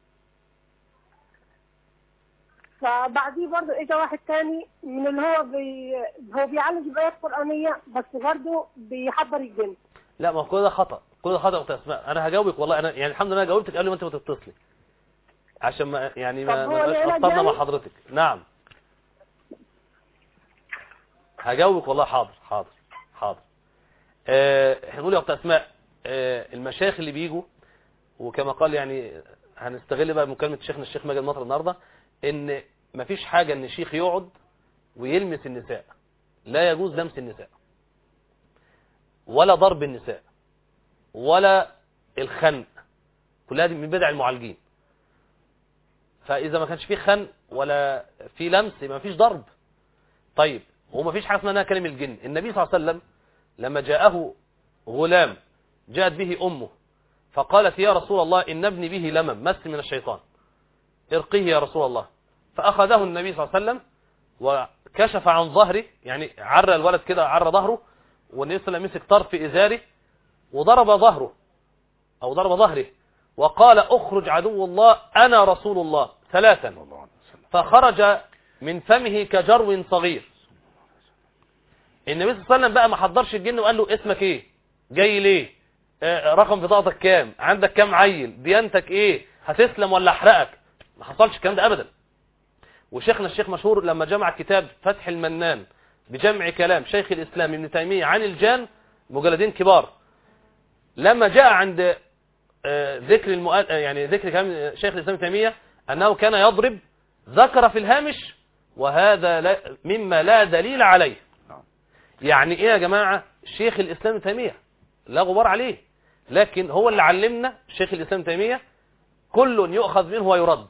فبعديه برضه اجى واحد تاني من اللي هو بي... هو بيعالج بآيات قرآنية بس برضه بيحضر الجن. لا، ما هو كل ده خطأ، كل ده خطأ يا أختي أسماء. أنا هجاوبك والله، أنا يعني الحمد لله جاوبتك قبل ما أنت تتصلي، عشان ما يعني ما نبقاش مع حضرتك. نعم هجاوبك والله. حاضر حاضر حاضر. احنا نقول يا أختي أسماء آه المشايخ اللي بيجوا، وكما قال يعني هنستغل بقى مكالمة شيخنا الشيخ ماجد مطر النهارده، ان مفيش حاجة ان الشيخ يقعد ويلمس النساء، لا يجوز لمس النساء ولا ضرب النساء ولا الخنق، كلها دي من بدع المعالجين. فاذا ما كانش فيه خنق ولا فيه لمس يبقى مفيش ضرب. طيب هو مفيش حاجه اسمها كلام الجن. النبي صلى الله عليه وسلم لما جاءه غلام جاءت به امه فقالت يا رسول الله ان ابني به لمم مس من الشيطان، ارقيه يا رسول الله. فأخذه النبي صلى الله عليه وسلم وكشف عن ظهره، يعني عرى الولد كده، عرى ظهره، والنبي صلى الله عليه وسلم مسك طرف إزاره وضرب ظهره أو ضرب ظهره وقال اخرج عدو الله أنا رسول الله ثلاثا، فخرج من فمه كجرو صغير. النبي صلى الله عليه وسلم بقى ما حضرش الجن وقال له اسمك ايه، جاي ليه، آه رقم بطاقتك كام، عندك كام عيل، ديانتك ايه، هتسلم ولا احرقك، ما حصلش الكلام ده ابدا. وشيخنا الشيخ مشهور لما جمع كتاب فتح المنان بجمع كلام شيخ الاسلام ابن تيميه عن الجان، مجلدين كبار، لما جاء عند ذكر المؤل... يعني ذكر كلام شيخ الاسلام ابن تيميه انه كان يضرب، ذكر في الهامش وهذا لا... مما لا دليل عليه. يعني ايه يا جماعه؟ شيخ الاسلام ابن تيميه لا غبار عليه، لكن هو اللي علمنا شيخ الإسلام تيمية كل يؤخذ منه ويرد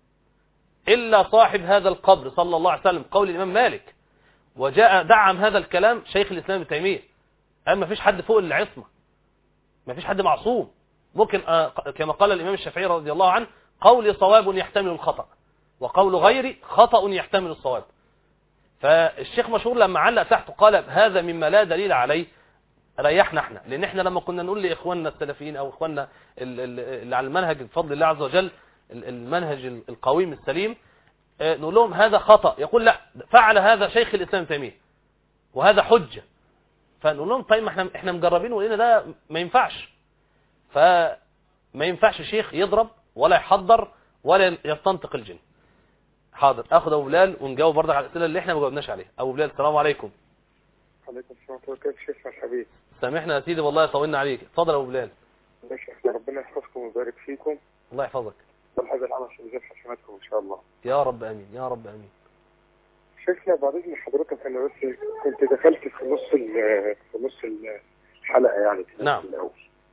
إلا صاحب هذا القبر صلى الله عليه وسلم، قول الإمام مالك. وجاء دعم هذا الكلام شيخ الإسلام ابن تيمية، قال ما فيش حد فوق العصمة، ما فيش حد معصوم. ممكن كما قال الإمام الشافعي رضي الله عنه قولي صواب يحتمل الخطأ وقول غيري خطأ يحتمل الصواب. فالشيخ مشهور لما علق تحته قال هذا مما لا دليل عليه، ريحنا احنا، لان احنا لما كنا نقول لاخواننا السلفيين او اخواننا اللي على المنهج بفضل الله عز وجل المنهج القويم السليم نقول لهم هذا خطأ، يقول لا فعل هذا شيخ الاسلام تيمية وهذا حجة. فنقول لهم طيب ما احنا احنا مجربين وقلنا ده ما ينفعش. فما ينفعش شيخ يضرب ولا يحضر ولا يستنطق الجن. حاضر، اخذ ابو بلال ونجاوب برضه على الاسئله اللي احنا ما جاوبناش عليها. ابو بلال السلام عليكم. عليكم السلام ورحمه الله. كيف شيخنا الحبيب؟ سامحنا يا سيدي والله طولنا عليك. اتفضل يا ابو بلال. ماشي، ربنا يحفظكم ويبارك فيكم. الله يحفظك. والحاجه العمل في ميزان حسناتكم ان شاء الله. يا رب امين يا رب امين. شيخنا بعد اذن حضرتك انا بس كنت دخلت في نص في نص الحلقه يعني في نعم الاول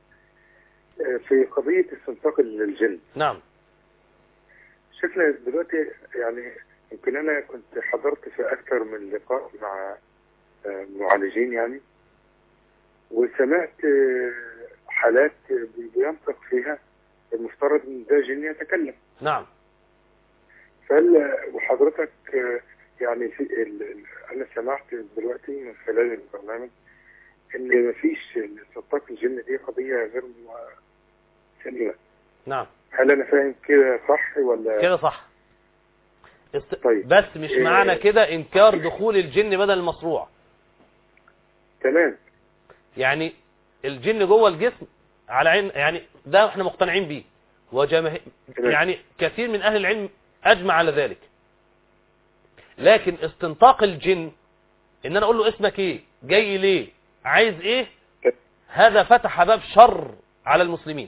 في قضيه استنطاق الجن. نعم شيخنا دلوقتي يعني يمكن انا كنت حضرت في اكثر من لقاء مع معالجين يعني، وسمعت حالات بينطق فيها المفترض ان ده جن يتكلم. نعم. فهل وحضرتك يعني في ال... انا سمعت دلوقتي من خلال البرنامج ان مفيش استنطاق الجن دي قضيه غير سليمه. نعم. هل انا فاهم كده صح ولا كده صح؟ است... طيب. بس مش إيه... معنى كده انكار دخول الجن بدل المشروع. تمام. يعني الجن جوه الجسم على عين، يعني ده احنا مقتنعين بيه وجماهير يعني كثير من اهل العلم اجمع على ذلك. لكن استنطاق الجن ان انا اقول له اسمك ايه، جاي ليه، عايز ايه، هذا فتح باب شر على المسلمين.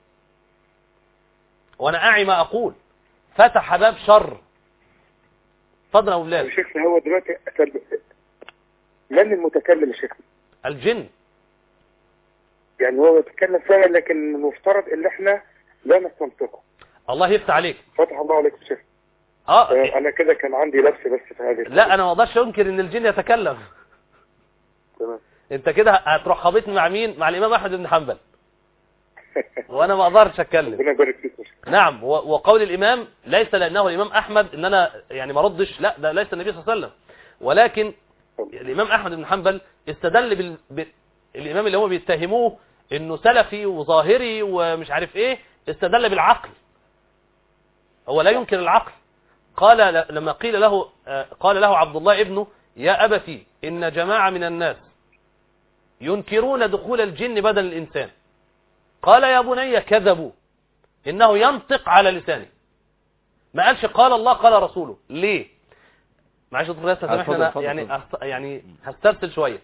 وانا اعي ما اقول، فتح باب شر. اتفضل يا ابو بلال. شيخنا هو دلوقتي من المتكلم يا شيخنا؟ الجن. يعني هو بيتكلم فعلا لكن المفترض ان احنا لا نستنطقه. الله يفتح عليك. فتح الله عليك يا شيخ. اه انا كده كان عندي لبس بس في هذه. لا انا ما اقدرش انكر ان الجن يتكلم. تمام. انت كده هتروح خابطني مع مين؟ مع الامام احمد بن حنبل. وانا ما اقدرش اتكلم. ربنا يبارك فيك. نعم. وقول الامام ليس لانه الامام احمد ان انا يعني ما ردش، لا ده ليس النبي صلى الله عليه وسلم، ولكن الامام احمد بن حنبل استدل بال... ب... الامام اللي هم بيتهموه انه سلفي وظاهري ومش عارف ايه، استدل بالعقل. هو لا ينكر العقل. قال لما قيل له قال له عبد الله ابنه يا أبتي إن جماعة من الناس ينكرون دخول الجن بدل الإنسان، قال يا بني كذبوا إنه ينطق على لسانه. ما قالش قال الله قال رسوله. ليه؟ معلش دكتور ياسر سامحنا يعني أست... يعني هسترسل شوية.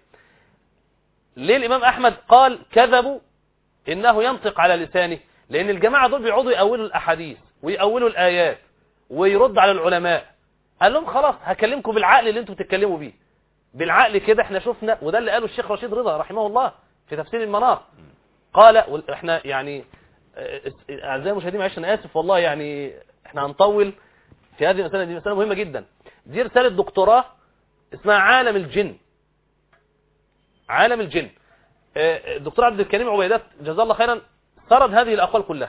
ليه الإمام أحمد قال كذبوا إنه ينطق على لسانه؟ لأن الجماعة دول بيقعدوا يأولوا الأحاديث ويأولوا الآيات ويرد على العلماء. قال لهم خلاص هكلمكم بالعقل اللي انتم بتتكلموا بيه، بالعقل كده احنا شفنا. وده اللي قاله الشيخ رشيد رضا رحمه الله في تفسير المنار. قال احنا يعني اعزائي المشاهدين معلش انا اسف والله يعني احنا هنطول في هذه المساله، دي مساله مهمه جدا. دي رساله دكتوراه اسمها عالم الجن. عالم الجن. الدكتور عبد الكريم عبيدات جزاه الله خيرا سرد هذه الاقوال كلها،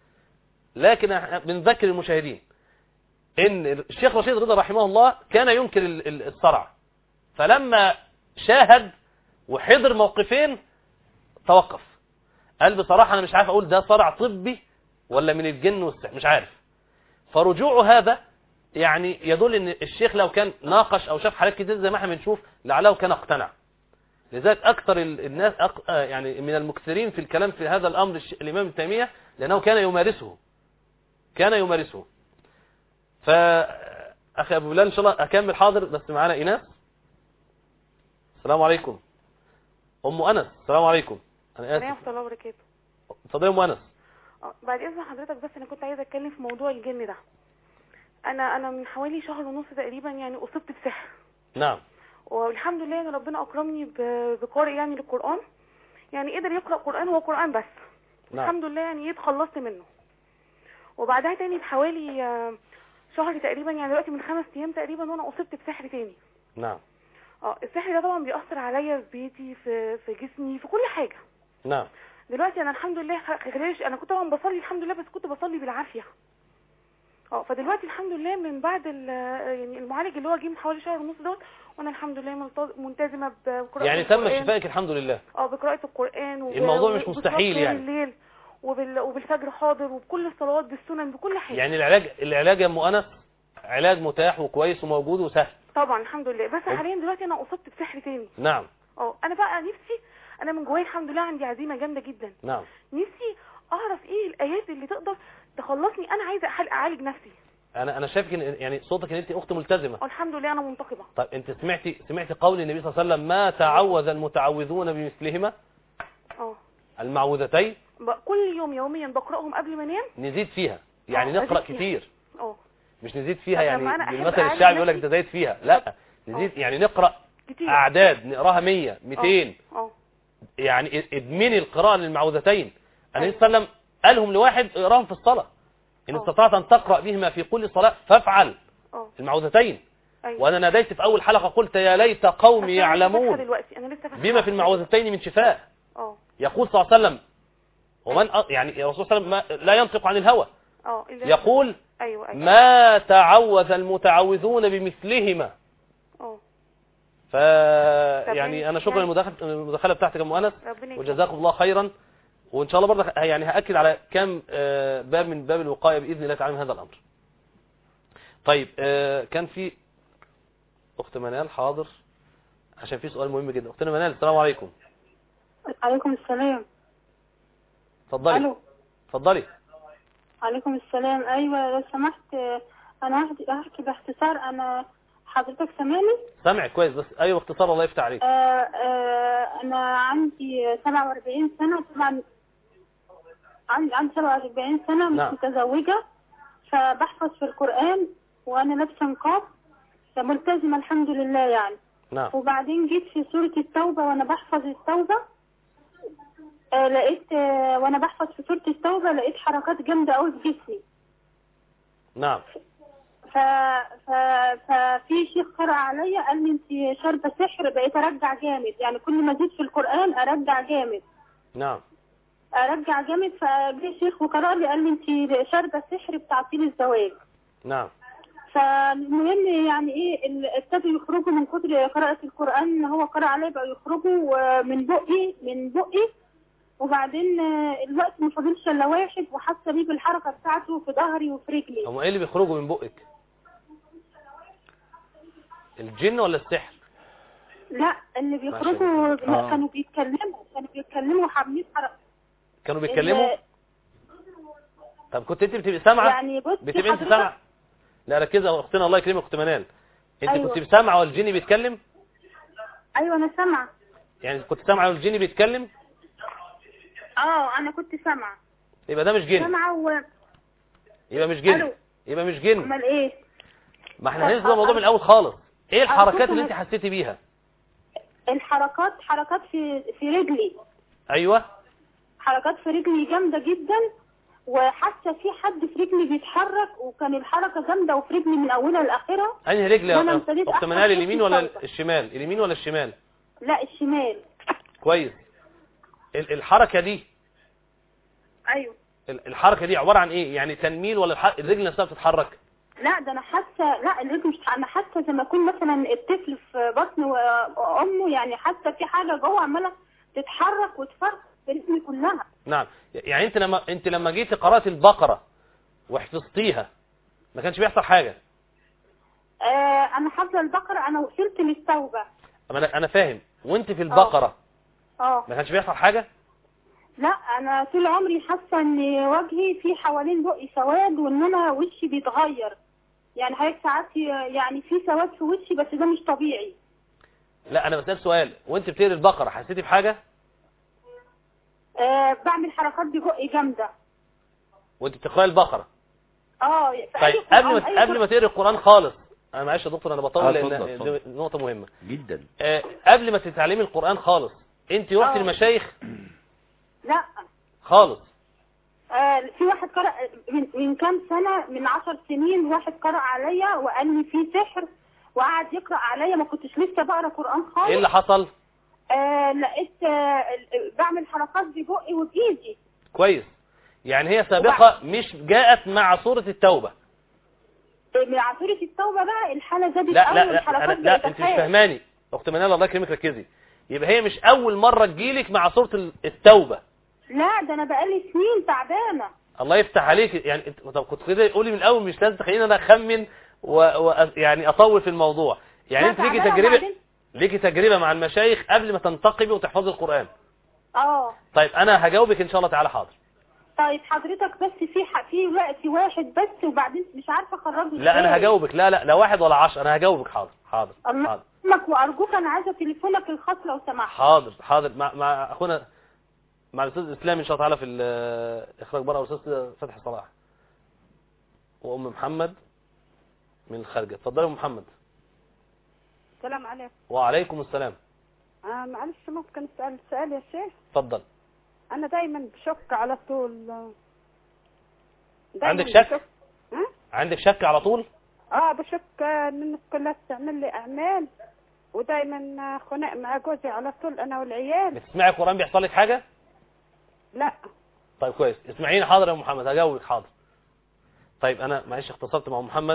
لكن احنا بنذكر المشاهدين ان الشيخ رشيد رضا رحمه الله كان ينكر الصرع، فلما شاهد وحضر موقفين توقف. قال بصراحة انا مش عارف اقول ده صرع طبي ولا من الجن والسحر، مش عارف. فرجوعه هذا يعني يدل ان الشيخ لو كان ناقش او شاف حالات كتير زي ما احنا بنشوف لعله كان اقتنع. لذلك اكثر الناس أق... يعني من المكثرين في الكلام في هذا الامر الامام ابن تيمية، لانه كان يمارسه كان يمارسه فأخي أبو بلال إن شاء الله أكمل. حاضر بس معانا إيناس. السلام عليكم. أم أنس السلام عليكم. أنا آسف. ورحمة الله وبركاته. اتفضلي يا أم أنس. بعد إذن حضرتك بس أنا كنت عايزة أتكلم في موضوع الجن ده. أنا أنا من حوالي شهر ونص تقريبا يعني أصبت بسحر. نعم. والحمد لله أن ربنا أكرمني بقارئ يعني للقرآن. يعني قدر يقرأ قرآن، هو قرآن بس. نعم. الحمد لله يعني اتخلصت منه. وبعدها تاني بحوالي آه، شهر تقريبا، يعني دلوقتي من خمس ايام تقريبا وانا اصبت بسحر تاني. نعم. اه السحر ده طبعا بيأثر عليا في بيتي، في في جسمي، في كل حاجة. نعم. دلوقتي انا الحمد لله خلال انا كنت طبعا بصلي الحمد لله، بس كنت بصلي بالعافية. اه فدلوقتي الحمد لله من بعد يعني المعالج اللي هو جه من حوالي شهر ونص دوت، وانا الحمد لله ملتزمه بقراءه يعني تم شفائك الحمد لله. اه بقراءه القران وب... الموضوع مش مستحيل يعني الليل وبال... وبالفجر حاضر، وبكل الصلوات بالسنن بكل حاجه. يعني العلاج العلاج يا ام انس علاج متاح وكويس وموجود وسهل طبعا الحمد لله. بس حاليا دلوقتي انا اصبت بسحر تاني. نعم. اه انا بقى نفسي، انا من جوايا الحمد لله عندي عزيمه جامده جدا. نعم. نفسي اعرف ايه الايات اللي تقدر تخلصني، انا عايزه اعالج نفسي. انا انا شايفك ان يعني صوتك ان انت اخت ملتزمه. الحمد لله انا منتقبه. طيب انت سمعتي سمعتي قول النبي صلى الله عليه وسلم ما تعوذ المتعوذون بمثلهما؟ اه المعوذتين كل يوم يوميا بقراهم قبل ما انام. نزيد فيها يعني نقرا كتير. اه مش نزيد فيها يعني بالمثل الشعبي يقول لك ده زايد فيها، لا نزيد أوه. يعني نقرا كتير. اعداد نقراها مية مئتين. اه يعني ادمني القراءه للمعوذتين. النبي صلى الله عليه وسلم قالهم لواحد اقراهم في الصلاه ان أوه. استطعت ان تقرا بهما في كل صلاه فافعل. أوه. المعوذتين. أيوة. وانا ناديت في اول حلقه قلت يا ليت قومي يعلمون بما في المعوذتين من شفاء. أوه. يقول صلى الله عليه وسلم ومن أ... يعني الرسول صلى الله عليه وسلم لا ينطق عن الهوى. أوه. يقول أيوة. أيوة. ما تعوذ المتعوذون بمثلهما. أوه. ف يعني انا شكرا للمداخله المداخله بتاعتك يا ام انس وجزاكم الله خيرا. وان شاء الله برضه يعني هاكد على كم باب من باب الوقايه باذن الله تعالى من هذا الامر. طيب كان في اخت منال حاضر عشان في سؤال مهم جدا. اختنا منال السلام عليكم. عليكم السلام. اتفضلي. الو اتفضلي. عليكم السلام. ايوه لو سمحت انا هحكي باختصار. انا حضرتك سامعني؟ سامع كويس بس ايوه باختصار الله يفتح عليك. آه آه انا عندي سبعة وأربعين سنه طبعا. عندي عندي سبعة وأربعين سنه مش نعم. متزوجه، فبحفظ في القران وانا لابسه نقاب، فملتزمه الحمد لله يعني. نعم. وبعدين جيت في سوره التوبه وانا بحفظ التوبه آه لقيت آه وانا بحفظ في سوره التوبه لقيت حركات جامده قوي في جسمي. نعم. ف... ف... ففي شيخ قرأ عليا قال لي انت شاربه سحر. بقيت ارجع جامد، يعني كل ما ازيد في القرآن ارجع جامد. نعم. ارجع جامد. فجه شيخ وقرأ لي قال لي انت شاربه سحر بتاع طيب الزواج. نعم. فالمهم يعني ايه ابتدوا يخرجوا من كتر قراءة القرآن، هو قرأ عليا بقى يخرجوا من بقي من بقي وبعدين الوقت ما فاضلش الا واحد وحاسه بيه بالحركه بتاعته في ظهري وفي رجلي. هم ايه اللي بيخرجوا من بقك؟ الجن ولا السحر؟ لا اللي بيخرجوا آه. كانوا بيتكلموا كانوا بيتكلموا حاملين حركه. كانوا بيتكلموا؟ طب كنت انت بتبقي سامعه؟ يعني بصي بتبقي انت سامعه؟ لا ركزي يا اختنا الله يكرمك اخت منال. انت أيوة. كنت سامعه والجن بيتكلم؟ ايوه انا سامعه. يعني كنت سامعه والجن بيتكلم؟ اه انا كنت سامعه. يبقى ده مش جن. سامعه و يبقى مش جن. ألو. يبقى مش جن. امال ايه؟ ما احنا هننزل الموضوع من الاول خالص. ايه الحركات اللي انت حسيتي بيها؟ الحركات حركات في في رجلي. ايوه حركات في رجلي جامده جدا، وحاسه في حد في رجلي بيتحرك، وكان الحركه جامده وفي رجلي من اولها لاخرها. انهي رجل يا اخت منال؟ اليمين ولا الشمال؟ اليمين ولا الشمال؟ لا الشمال. كويس. الحركه دي ايوه الحركه دي عباره عن ايه؟ يعني تنميل ولا الرجل نفسها بتتحرك؟ لا ده انا حاسه لا الرجل مش انا حاسه زي ما يكون مثلا الطفل في بطن امه، يعني حاسه في حاجه جوه عماله تتحرك وتفرق في جسمي كلها. نعم. يعني انت لما انت لما جيتي قرات البقره وحفظتيها ما كانش بيحصل حاجه؟ آه انا حافظه البقره، انا وصلت للتوبه. انا انا فاهم. وانت في البقره اه ما كانش بيحصل حاجه؟ لا انا طول عمري حاسه ان وجهي في حوالين بقي سواد، وان انا وشي بيتغير. يعني حضرتك ساعات يعني في سواد في وشي، بس ده مش طبيعي. لا انا بسأل سؤال، وانت بتقري البقره حسيتي بحاجه؟ آه بعمل حركات ببقي جامده وانت بتقراي البقره. اه طيب قبل ما قبل ما تقري القران خالص، انا معلش يا دكتور انا بطول لان دي نقطه مهمه جدا. آه قبل ما تتعلمي القران خالص انت رحتي آه. المشايخ لا خالص؟ آه في واحد قرأ من, من كام سنة، من عشر سنين، واحد قرأ عليا وقال لي في سحر، وقعد يقرأ عليا، ما كنتش لسه بقرأ قرآن خالص. ايه اللي حصل؟ آه لقيت آه بعمل حركات ببقي وبإيدي. كويس، يعني هي سابقة مش جاءت مع سورة التوبة. من عصورة التوبة بقى الحالة زادت لا قوي لا لا, والحركات لا, لا بقت انت مش أخاف. فاهماني اخت منال، الله يكرمك ركزي. يبقى هي مش اول مرة تجيلك مع سورة التوبة. لا ده انا بقالي سنين تعبانة. الله يفتح عليك. يعني انت طب كنت كده قولي من الاول، مش لازم تخليني انا اخمن ويعني اطول في الموضوع. يعني انت ليكي تجربة ليكي تجربة مع المشايخ قبل ما تنتقبي وتحفظي القرآن. اه طيب انا هجاوبك ان شاء الله تعالى. حاضر. طيب حضرتك بس في ح... في وقت واحد بس وبعدين مش عارفه اخرجه. لا انا هجاوبك. لا لا لا واحد ولا عشر، انا هجاوبك. حاضر حاضر حاضر. امك وارجوك انا عايزه تليفونك الخاص لو سمحت. حاضر حاضر. مع مع اخونا مع الاستاذ اسلام ان شاء الله تعالى في الاخراج بره، الاستاذ فتحي صلاح وام محمد من الخارجه. اتفضلي يا ام محمد. السلام عليكم. وعليكم السلام. آه معلش ممكن اسال سؤال يا شيخ؟ اتفضل. انا دايما بشك على طول. عندك شك؟ بشك. ها؟ عندك شك على طول؟ اه بشك ان الناس كلها تعمل لي اعمال، ودايما خناق مع جوزي على طول انا والعيال. بتسمعي القرآن بيحصل لك حاجة؟ لا. طيب كويس، اسمعيني. حاضر يا محمد هجاوبك. حاضر. طيب انا معلش اختصرت مع محمد.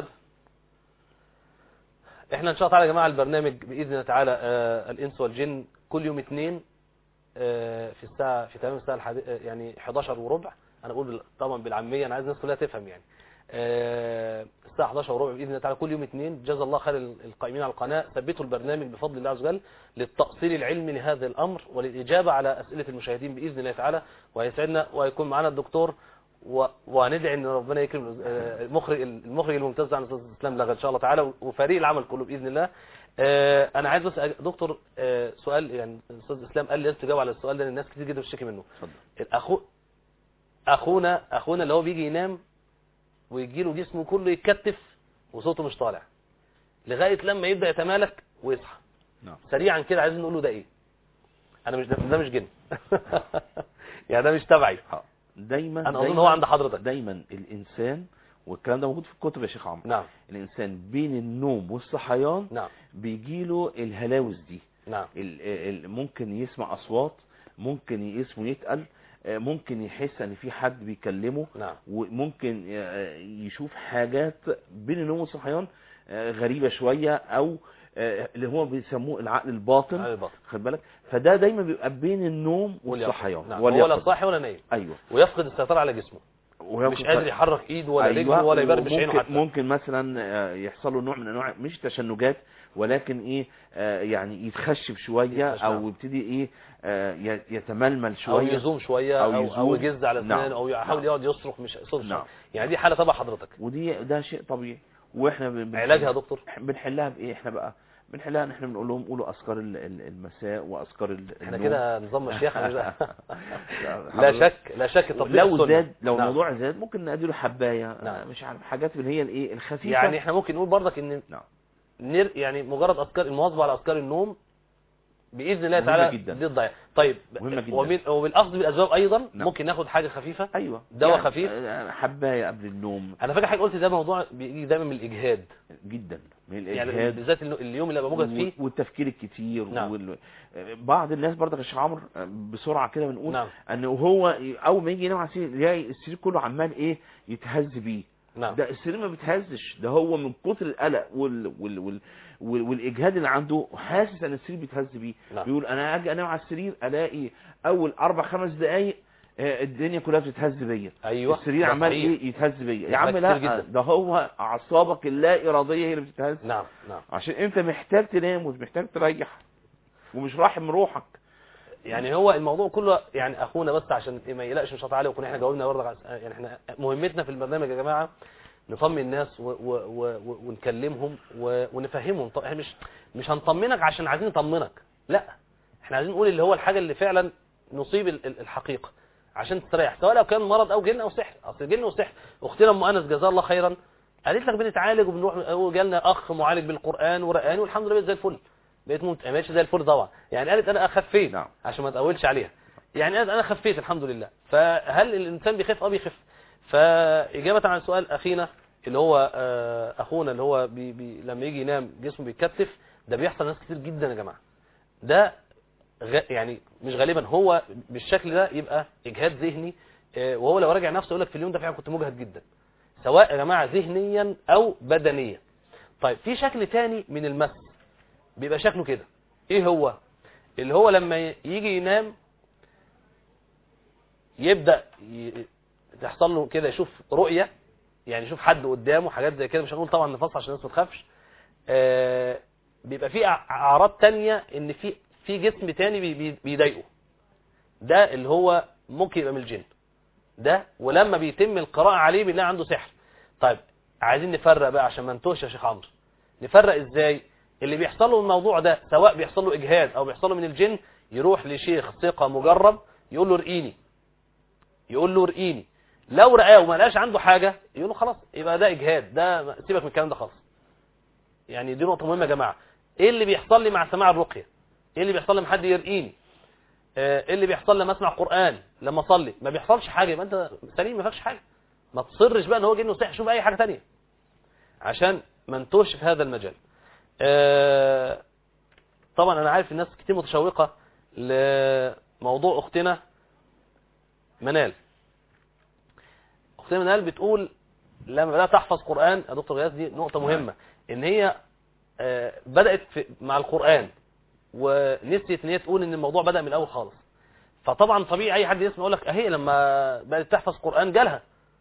احنا ان شاء الله تعالى يا جماعه البرنامج باذن الله تعالى آه الانس والجن كل يوم اثنين آه في الساعه في تمام الساعه الحدي... يعني حداشر وربع. انا بقول طبعا بالعاميه، انا عايز الناس كلها تفهم يعني. آه الساعه حداشر وربع باذن الله تعالى كل يوم اثنين. جزا الله خير القائمين على القناه، ثبتوا البرنامج بفضل الله عز وجل للتاصيل العلمي لهذا الامر وللاجابه على اسئله المشاهدين باذن الله تعالى. ويسعدنا ويكون معنا الدكتور و... وندعي ان ربنا يكرم المخرج المخرج الممتاز عن الاستاذ اسلام لغا ان شاء الله تعالى وفريق العمل كله باذن الله. آه انا عايز بس دكتور آه سؤال. يعني الاستاذ اسلام قال لي لازم تجاوب على السؤال ده لان الناس كتير جدا بتشتكي منه. اتفضل. اخو اخونا اخونا اللي هو بيجي ينام ويجي له جسمه كله يتكتف وصوته مش طالع لغايه لما يبدا يتمالك ويصحى. نعم. سريعا كده عايزين نقول له ده ايه؟ انا مش ده, ده مش جن. يعني ده مش تبعي. دايما انا دايما اظن هو عند حضرتك. دايما الانسان، والكلام ده موجود في الكتب يا شيخ عمرو. نعم. الانسان بين النوم والصحيان نعم بيجيله الهلاوس دي. نعم. ال ال ممكن يسمع اصوات، ممكن جسمه يتقل، ممكن يحس ان في حد بيكلمه. نعم. وممكن يشوف حاجات بين النوم والصحيان غريبة شوية، او اللي هو بيسموه العقل الباطن. خد بالك. فده دايما بيبقى بين النوم والصحيان. نعم. هو لا صاحي ولا نايم. ايوه. ويفقد السيطرة على جسمه، مش قادر يحرك ايده ولا أيوة. رجله ولا يبربش عينه حتى. ممكن مثلا يحصل له نوع من انواع مش تشنجات، ولكن ايه آه يعني يتخشب شويه يتخشب. او يبتدي ايه آه يتململ شويه، او يزوم شويه، او يزوم. او يجز على اسنانه. نعم. او يحاول يقعد يصرخ مش صوت. نعم. يعني دي حاله طبعا حضرتك، ودي ده شيء طبيعي. واحنا بن... علاجها يا دكتور بنحلها بايه؟ احنا بقى بنحلها ان احنا بنقول لهم قولوا اذكار المساء واذكار النوم. احنا كده نظام مشيخه. لا شك لا شك. طب لو زاد لو نعم. الموضوع زاد ممكن نديله حبايه. نعم. مش عارف حاجات اللي هي الايه الخفيفه. يعني احنا ممكن نقول برضك ان نعم. نر يعني مجرد اذكار المواظبه على اذكار النوم باذن الله تعالى دي الضياع. طيب ومن وبالاخذ بالاسباب ايضا. نعم. ممكن ناخد حاجه خفيفه. ايوه. دواء يعني خفيف، حبايه قبل النوم. انا فاكر حاجه قلت ده موضوع بيجي دايما من الاجهاد جدا، من الاجهاد يعني بالذات اليوم اللي ابقى موجود فيه والتفكير الكتير. نعم. وال... بعض الناس برضه يا شيخ عمرو بسرعه كده بنقول نعم. ان هو اول ما يجي ينام على السرير يلاقي السرير كله عمال ايه يتهز بيه. نعم. ده السرير ما بيتهزش، ده هو من كتر القلق وال... وال... وال... والاجهاد اللي عنده حاسس ان السرير بيتهز بيه. نعم. بيقول انا اجي انام على السرير الاقي اول اربع خمس دقائق الدنيا كلها بتتهز بيا. ايوه. السرير عمال ايه يتهز بيا. يا عم لا، ده هو اعصابك اللا اراديه هي اللي بتتهز. نعم نعم. عشان انت محتاج تنام ومش محتاج تريح ومش راحم من روحك. يعني هو الموضوع كله يعني اخونا بس عشان ما يقلقش مش عليه وكنا احنا جاوبنا برضه. يعني احنا مهمتنا في البرنامج يا جماعه نطمن الناس و و و ونكلمهم ونفهمهم. طب احنا مش مش هنطمنك عشان عايزين نطمنك، لا احنا عايزين نقول اللي هو الحاجه اللي فعلا نصيب الحقيقه عشان تستريح، سواء لو كان مرض او جن او سحر. اصل جن وسحر اختنا ام انس جزاها الله خيرا قالت لك بنتعالج وبنروح وجالنا اخ معالج بالقران ورقاني والحمد لله زي الفل. بقيت ممتع، ماشي زي الفل طبعا. يعني قالت انا خفيت نعم. عشان ما تقولش عليها، يعني قالت انا خفيت الحمد لله. فهل الانسان بيخف؟ اه بيخف. فاجابه عن سؤال اخينا اللي هو اخونا اللي هو بي بي لما يجي ينام جسمه بيتكتف، ده بيحصل ناس كتير جدا يا جماعه. ده غ... يعني مش غالبا هو بالشكل ده يبقى اجهاد ذهني، وهو لو راجع نفسه يقول لك في اليوم ده فعلا كنت مجهد جدا، سواء يا جماعه ذهنيا او بدنيا. طيب في شكل تاني من المس بيبقى شكله كده، ايه هو؟ اللي هو لما يجي ينام يبدا ي... تحصل له كده يشوف رؤيه، يعني يشوف حد قدامه، حاجات زي كده. مش هنقول طبعا نفصل عشان الناس ما تخافش. آه بيبقى في اعراض تانية ان في في جسم تاني بي بيضايقه، ده اللي هو ممكن يبقى من الجن ده، ولما بيتم القراءة عليه بنلاقي عنده سحر. طيب عايزين نفرق بقى عشان ما نتوهش يا شيخ عمرو. نفرق ازاي؟ اللي بيحصل له الموضوع ده سواء بيحصل له اجهاد او بيحصل له من الجن، يروح لشيخ ثقة مجرب يقول له ارقيني، يقول له ارقيني. لو رقاه وما لقاش عنده حاجة يقول له خلاص يبقى ده اجهاد، ده سيبك من الكلام ده خالص. يعني دي نقطة مهمة يا جماعة. ايه اللي بيحصل لي مع سماع الرقية؟ ايه اللي بيحصل لما حد يرقيني؟ ايه اللي بيحصل لما اسمع قرآن، لما اصلي؟ ما بيحصلش حاجة، يبقى انت سليم ما فيكش حاجة. ما تصرش بقى ان هو جن وسحر، شوف اي حاجة تانية عشان ما نتوهش في هذا المجال. اه طبعا انا عارف الناس كتير متشوقة لموضوع اختنا منال. اختنا منال بتقول لما بدأت تحفظ قرآن يا دكتور غياث، دي نقطة مهمة، ان هي اه بدأت مع القرآن ونسيت ان هي تقول ان الموضوع بدأ من الاول خالص. فطبعا طبيعي اي حد يسمع يقول لك اهي لما بدأت تحفظ قرآن جالها.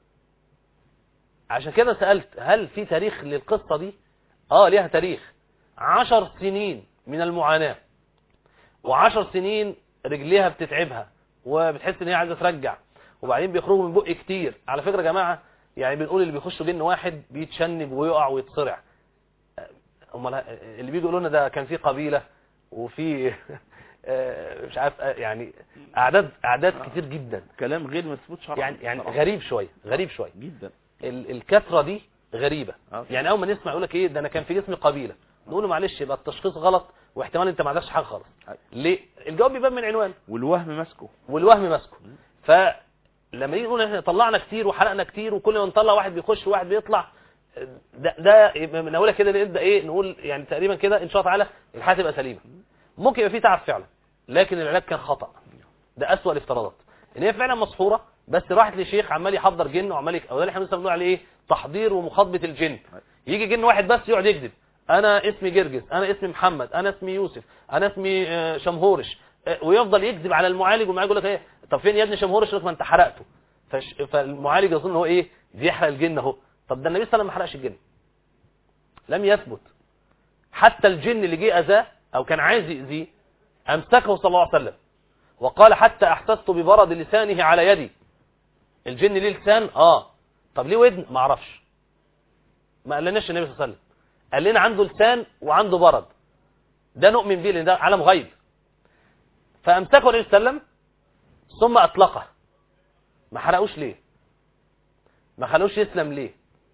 عشان كده سألت هل في تاريخ للقصة دي؟ اه ليها تاريخ. عشر سنين من المعاناة، وعشر سنين رجليها بتتعبها وبتحس ان هي عايزة ترجع، وبعدين بيخرجوا من بق كتير. على فكرة يا جماعة يعني بنقول اللي بيخشوا جن واحد بيتشنج ويقع ويتصرع. امال اللي بيجوا يقولوا لنا ده كان في قبيلة وفي مش عارف يعني اعداد اعداد كتير جدا، كلام غير مسبوط شرعا. يعني يعني غريب شويه غريب شويه جدا. الكثره دي غريبه. يعني اول ما نسمع يقول لك ايه ده انا كان في جسمي قبيله، نقول له معلش يبقى التشخيص غلط، واحتمال انت ما عندكش حاجه خالص. ليه؟ الجواب بيبان من عنوان، والوهم ماسكه والوهم ماسكه. فلما يجي يقول احنا طلعنا كتير وحرقنا كتير وكل ما نطلع واحد بيخش وواحد بيطلع، ده ده من اولها كده نبدا ايه نقول يعني تقريبا كده ان شاء الله تعالى الحياه تبقى سليمه. ممكن يبقى في تعب فعلا، لكن العلاج كان خطأ. ده أسوأ الافتراضات، ان هي فعلا مسحوره بس راحت لشيخ عمال يحضر جن وعمال يك... او ده اللي احنا بنقول عليه ايه تحضير ومخاطبه الجن. يجي جن واحد بس يقعد يكذب، انا اسمي جرجس، انا اسمي محمد، انا اسمي يوسف، انا اسمي شمهورش، ويفضل يكذب على المعالج. والمعالج يقول لك ايه طب فين يا ابني شمهورش؟ يقول لك ما انت حرقته. فش... فالمعالج يظن هو ايه بيحرق الجن اهو. طب ده النبي صلى الله عليه وسلم ما حرقش الجن، لم يثبت. حتى الجن اللي جه اذاه او كان عايز يأذيه امسكه صلى الله عليه وسلم وقال حتى احسست ببرد لسانه على يدي. الجن ليه لسان؟ اه. طب ليه ودن؟ ما اعرفش، ما قالناش النبي صلى الله عليه وسلم، قال لنا عنده لسان وعنده برد، ده نؤمن به لان ده عالم غيب. فامسكه النبي صلى الله عليه وسلم ثم اطلقه. ما حرقوش ليه؟ ما خلوش يسلم ليه؟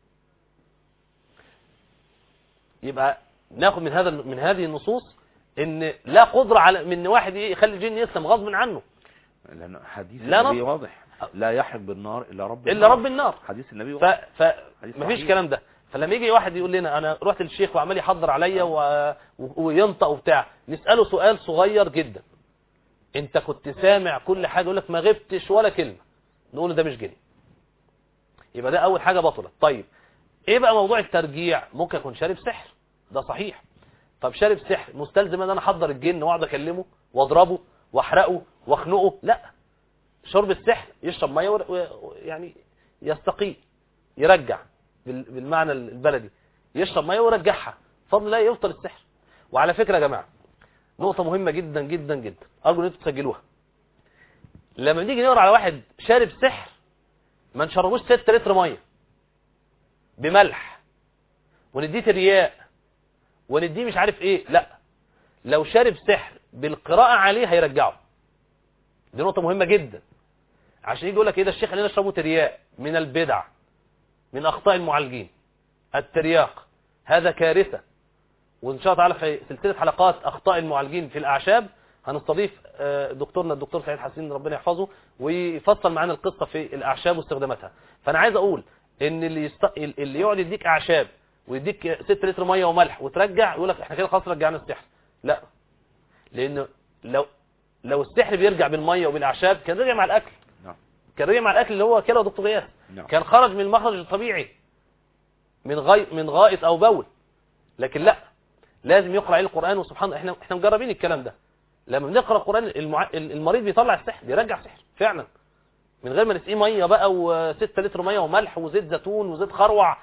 يبقى ناخد من هذا من هذه النصوص ان لا قدرة على من واحد يخلي الجن يسلم غصب عنه، لان حديث لا النبي واضح، لا يحرق بالنار الا رب الا النار. رب النار. حديث النبي ف... ف... مفيش الكلام ده. فلما يجي واحد يقول لنا انا رحت للشيخ وعمال يحضر عليا و... و... وينطق وبتاع، نساله سؤال صغير جدا، انت كنت سامع كل حاجه؟ يقول لك ما غبتش ولا كلمه. نقول له ده مش جن. يبقى ده اول حاجه بطلت. طيب ايه بقى موضوع الترجيع؟ ممكن يكون شارب سحر، ده صحيح. طب شارب سحر مستلزم ان انا احضر الجن واقعد اكلمه واضربه واحرقه واخنقه؟ لا. شرب السحر يشرب ميه و... يعني يستقي يرجع بالمعنى البلدي، يشرب ميه ويرجعها فضل الله يفطر السحر. وعلى فكره يا جماعه نقطه مهمه جدا جدا جدا ارجو ان انتم تسجلوها، لما نيجي نقرا على واحد شارب سحر ما نشربوش ستة لتر ميه بملح ونديه ترياق ونديه مش عارف ايه، لا. لو شارب سحر بالقراءه عليه هيرجعه. دي نقطه مهمه جدا، عشان يجي يقول لك ايه ده الشيخ قال لنا اشربوا ترياق. من البدع، من اخطاء المعالجين الترياق، هذا كارثه. وان شاء الله تعالى في سلسله حلقات اخطاء المعالجين في الاعشاب هنستضيف دكتورنا الدكتور سعيد حسين ربنا يحفظه ويفصل معانا القصه في الاعشاب واستخداماتها. فانا عايز اقول ان اللي يست... اللي يقعد يديك اعشاب ويديك ستة لتر ميه وملح وترجع يقول لك احنا كده خلاص رجعنا السحر. لا، لان لو لو السحر بيرجع بالميه وبالاعشاب كان رجع مع الاكل. نعم. كان رجع مع الاكل اللي هو كده دكتور غياث. نعم. كان خرج من المخرج الطبيعي من غي... من غائط او بول. لكن لا، لازم يقرا عليه القران. وسبحان الله احنا احنا مجربين الكلام ده. لما بنقرا القران المع... المريض بيطلع السحر، بيرجع سحر فعلا من غير ما نسقيه ميه بقى وستة لتر ميه وملح وزيت زيتون وزيت خروع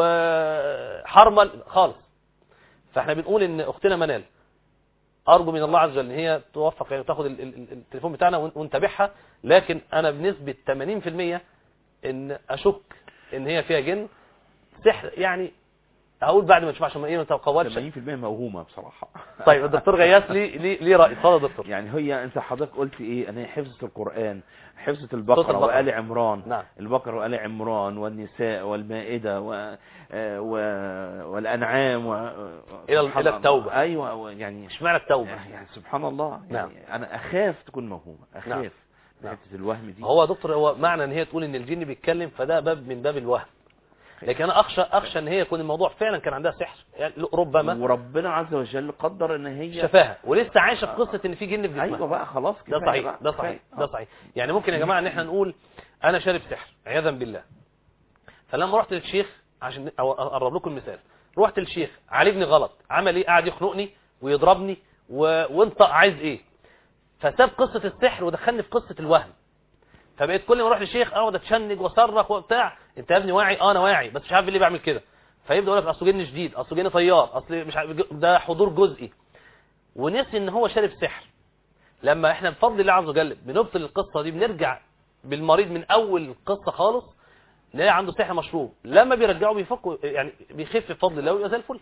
وحرمل خالص. فاحنا بنقول ان اختنا منال ارجو من الله عز وجل ان هي توفق يعني وتاخد التليفون بتاعنا ونتابعها. لكن انا بنسبه ثمانين في المية ان اشك ان هي فيها جن سحر. يعني اقول بعد ما نشوف عشان ما ايه ما نتوقعش. ثمانين في المية موهومه بصراحه. طيب الدكتور غياث ليه ليه ليه راي؟ اتفضل يا دكتور. يعني هي انت حضرتك قلت ايه؟ انا حفظت القران، حفظت البقره, البقرة. وآل عمران. نعم. البقره وآل عمران والنساء والمائده و... و... والانعام و... الى الى التوبه. ايوه يعني اشمعنى التوبه؟ يعني سبحان الله. نعم. يعني انا اخاف تكون موهومه، اخاف. نعم. حته الوهم دي. هو دكتور هو معنى ان هي تقول ان الجن بيتكلم فده باب من باب الوهم. لكن انا اخشى اخشى ان هي يكون الموضوع فعلا كان عندها سحر يعني ربما. وربنا عز وجل قدر ان هي شفاها ولسه عايشه في قصه ان في جن في جسمها. ايوه بقى خلاص ده صحيح. ده صحيح. ده صحيح. يعني ممكن يا جماعه ان احنا نقول انا شارب سحر عياذا بالله. فلما رحت للشيخ عشان اقرب لكم المثال، رحت للشيخ عالجني غلط، عمل ايه؟ قاعد يخنقني ويضربني و... وانت عايز ايه؟ فساب قصه السحر ودخلني في قصه الوهم. فبقيت كل ما اروح للشيخ اقعد اتشنج واصرخ وبتاع. انت يا ابني واعي؟ اه انا واعي بس مش عارف ليه بعمل كده. فيبدا يقول لك اصل جن شديد، اصل جن طيار، اصل مش عارف ده حضور جزئي. ونسي ان هو شارب سحر. لما احنا بفضل الله عز وجل بنبطل القصه دي بنرجع بالمريض من اول القصه خالص نلاقي عنده سحر مشروب. لما بيرجعه بيفكوا يعني بيخف بفضل الله ويبقى زي الفل.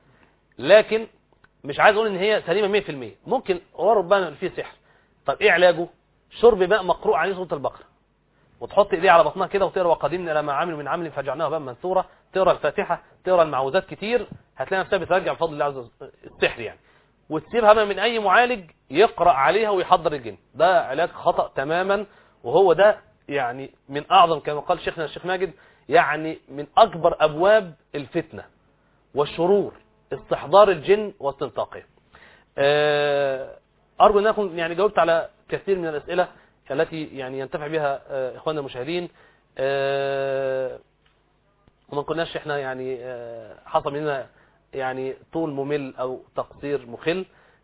لكن مش عايز اقول ان هي سليمه مية في المية. ممكن وربما فيه سحر. طب ايه علاجه؟ شرب ماء مقروء عليه سوره البقره وتحط ايديه على بطنها كده وتقرا وقدمنا الى ما عملوا من عمل فجعلناه هباء منثورا. تقرا الفاتحه، تقرا المعوذات كتير، هتلاقي نفسها بترجع بفضل الله عز وجل السحر يعني. وتسيبها من اي معالج يقرا عليها ويحضر الجن. ده علاج خطا تماما. وهو ده يعني من اعظم كما قال شيخنا الشيخ ماجد يعني من اكبر ابواب الفتنه والشرور استحضار الجن واستنطاقه. ارجو ان اكون يعني جاوبت على كثير من الاسئله التي يعني ينتفع بها اخواننا المشاهدين. وما كناش احنا يعني حصل مننا يعني طول ممل او تقصير مخل.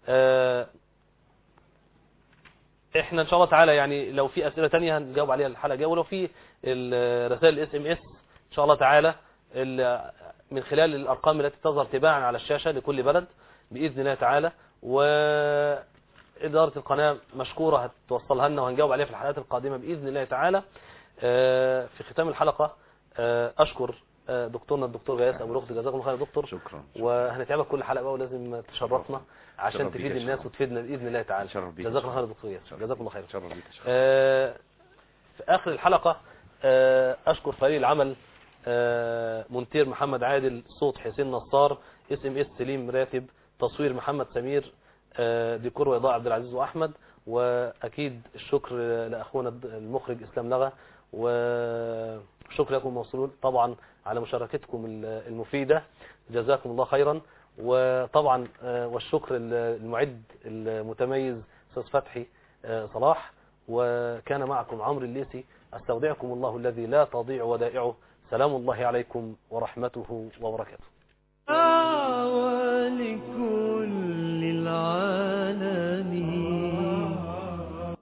احنا ان شاء الله تعالى يعني لو في اسئله ثانيه هنجاوب عليها الحلقه الجايه. ولو في الرسائل الاس ام اس ان شاء الله تعالى من خلال الارقام التي تظهر تباعا على الشاشه لكل بلد باذن الله تعالى. وإدارة القناة مشكورة هتوصلها لنا وهنجاوب عليها في الحلقات القادمة بإذن الله تعالى. في ختام الحلقة أشكر دكتورنا الدكتور غياث أبو الأخت جزاكم الله خير يا دكتور. شكرا. وهنتعبك كل حلقة بقى ولازم تشرفنا عشان تفيد الناس وتفيدنا بإذن الله تعالى. جزاكم الله خير يا دكتور غياث. جزاكم الله خير. في آخر الحلقة أشكر فريق العمل مونتير محمد عادل، صوت حسين نصار، اس ام اس سليم راتب، تصوير محمد سمير، ديكور وإضاءة عبد العزيز وأحمد. وأكيد الشكر لأخونا المخرج إسلام لغة. وشكر لكم موصولون طبعا على مشاركتكم المفيدة جزاكم الله خيرا. وطبعا والشكر المعد المتميز أستاذ فتحي صلاح. وكان معكم عمرو الليثي. أستودعكم الله الذي لا تضيع ودائعه. سلام الله عليكم ورحمته وبركاته. ولكل العالم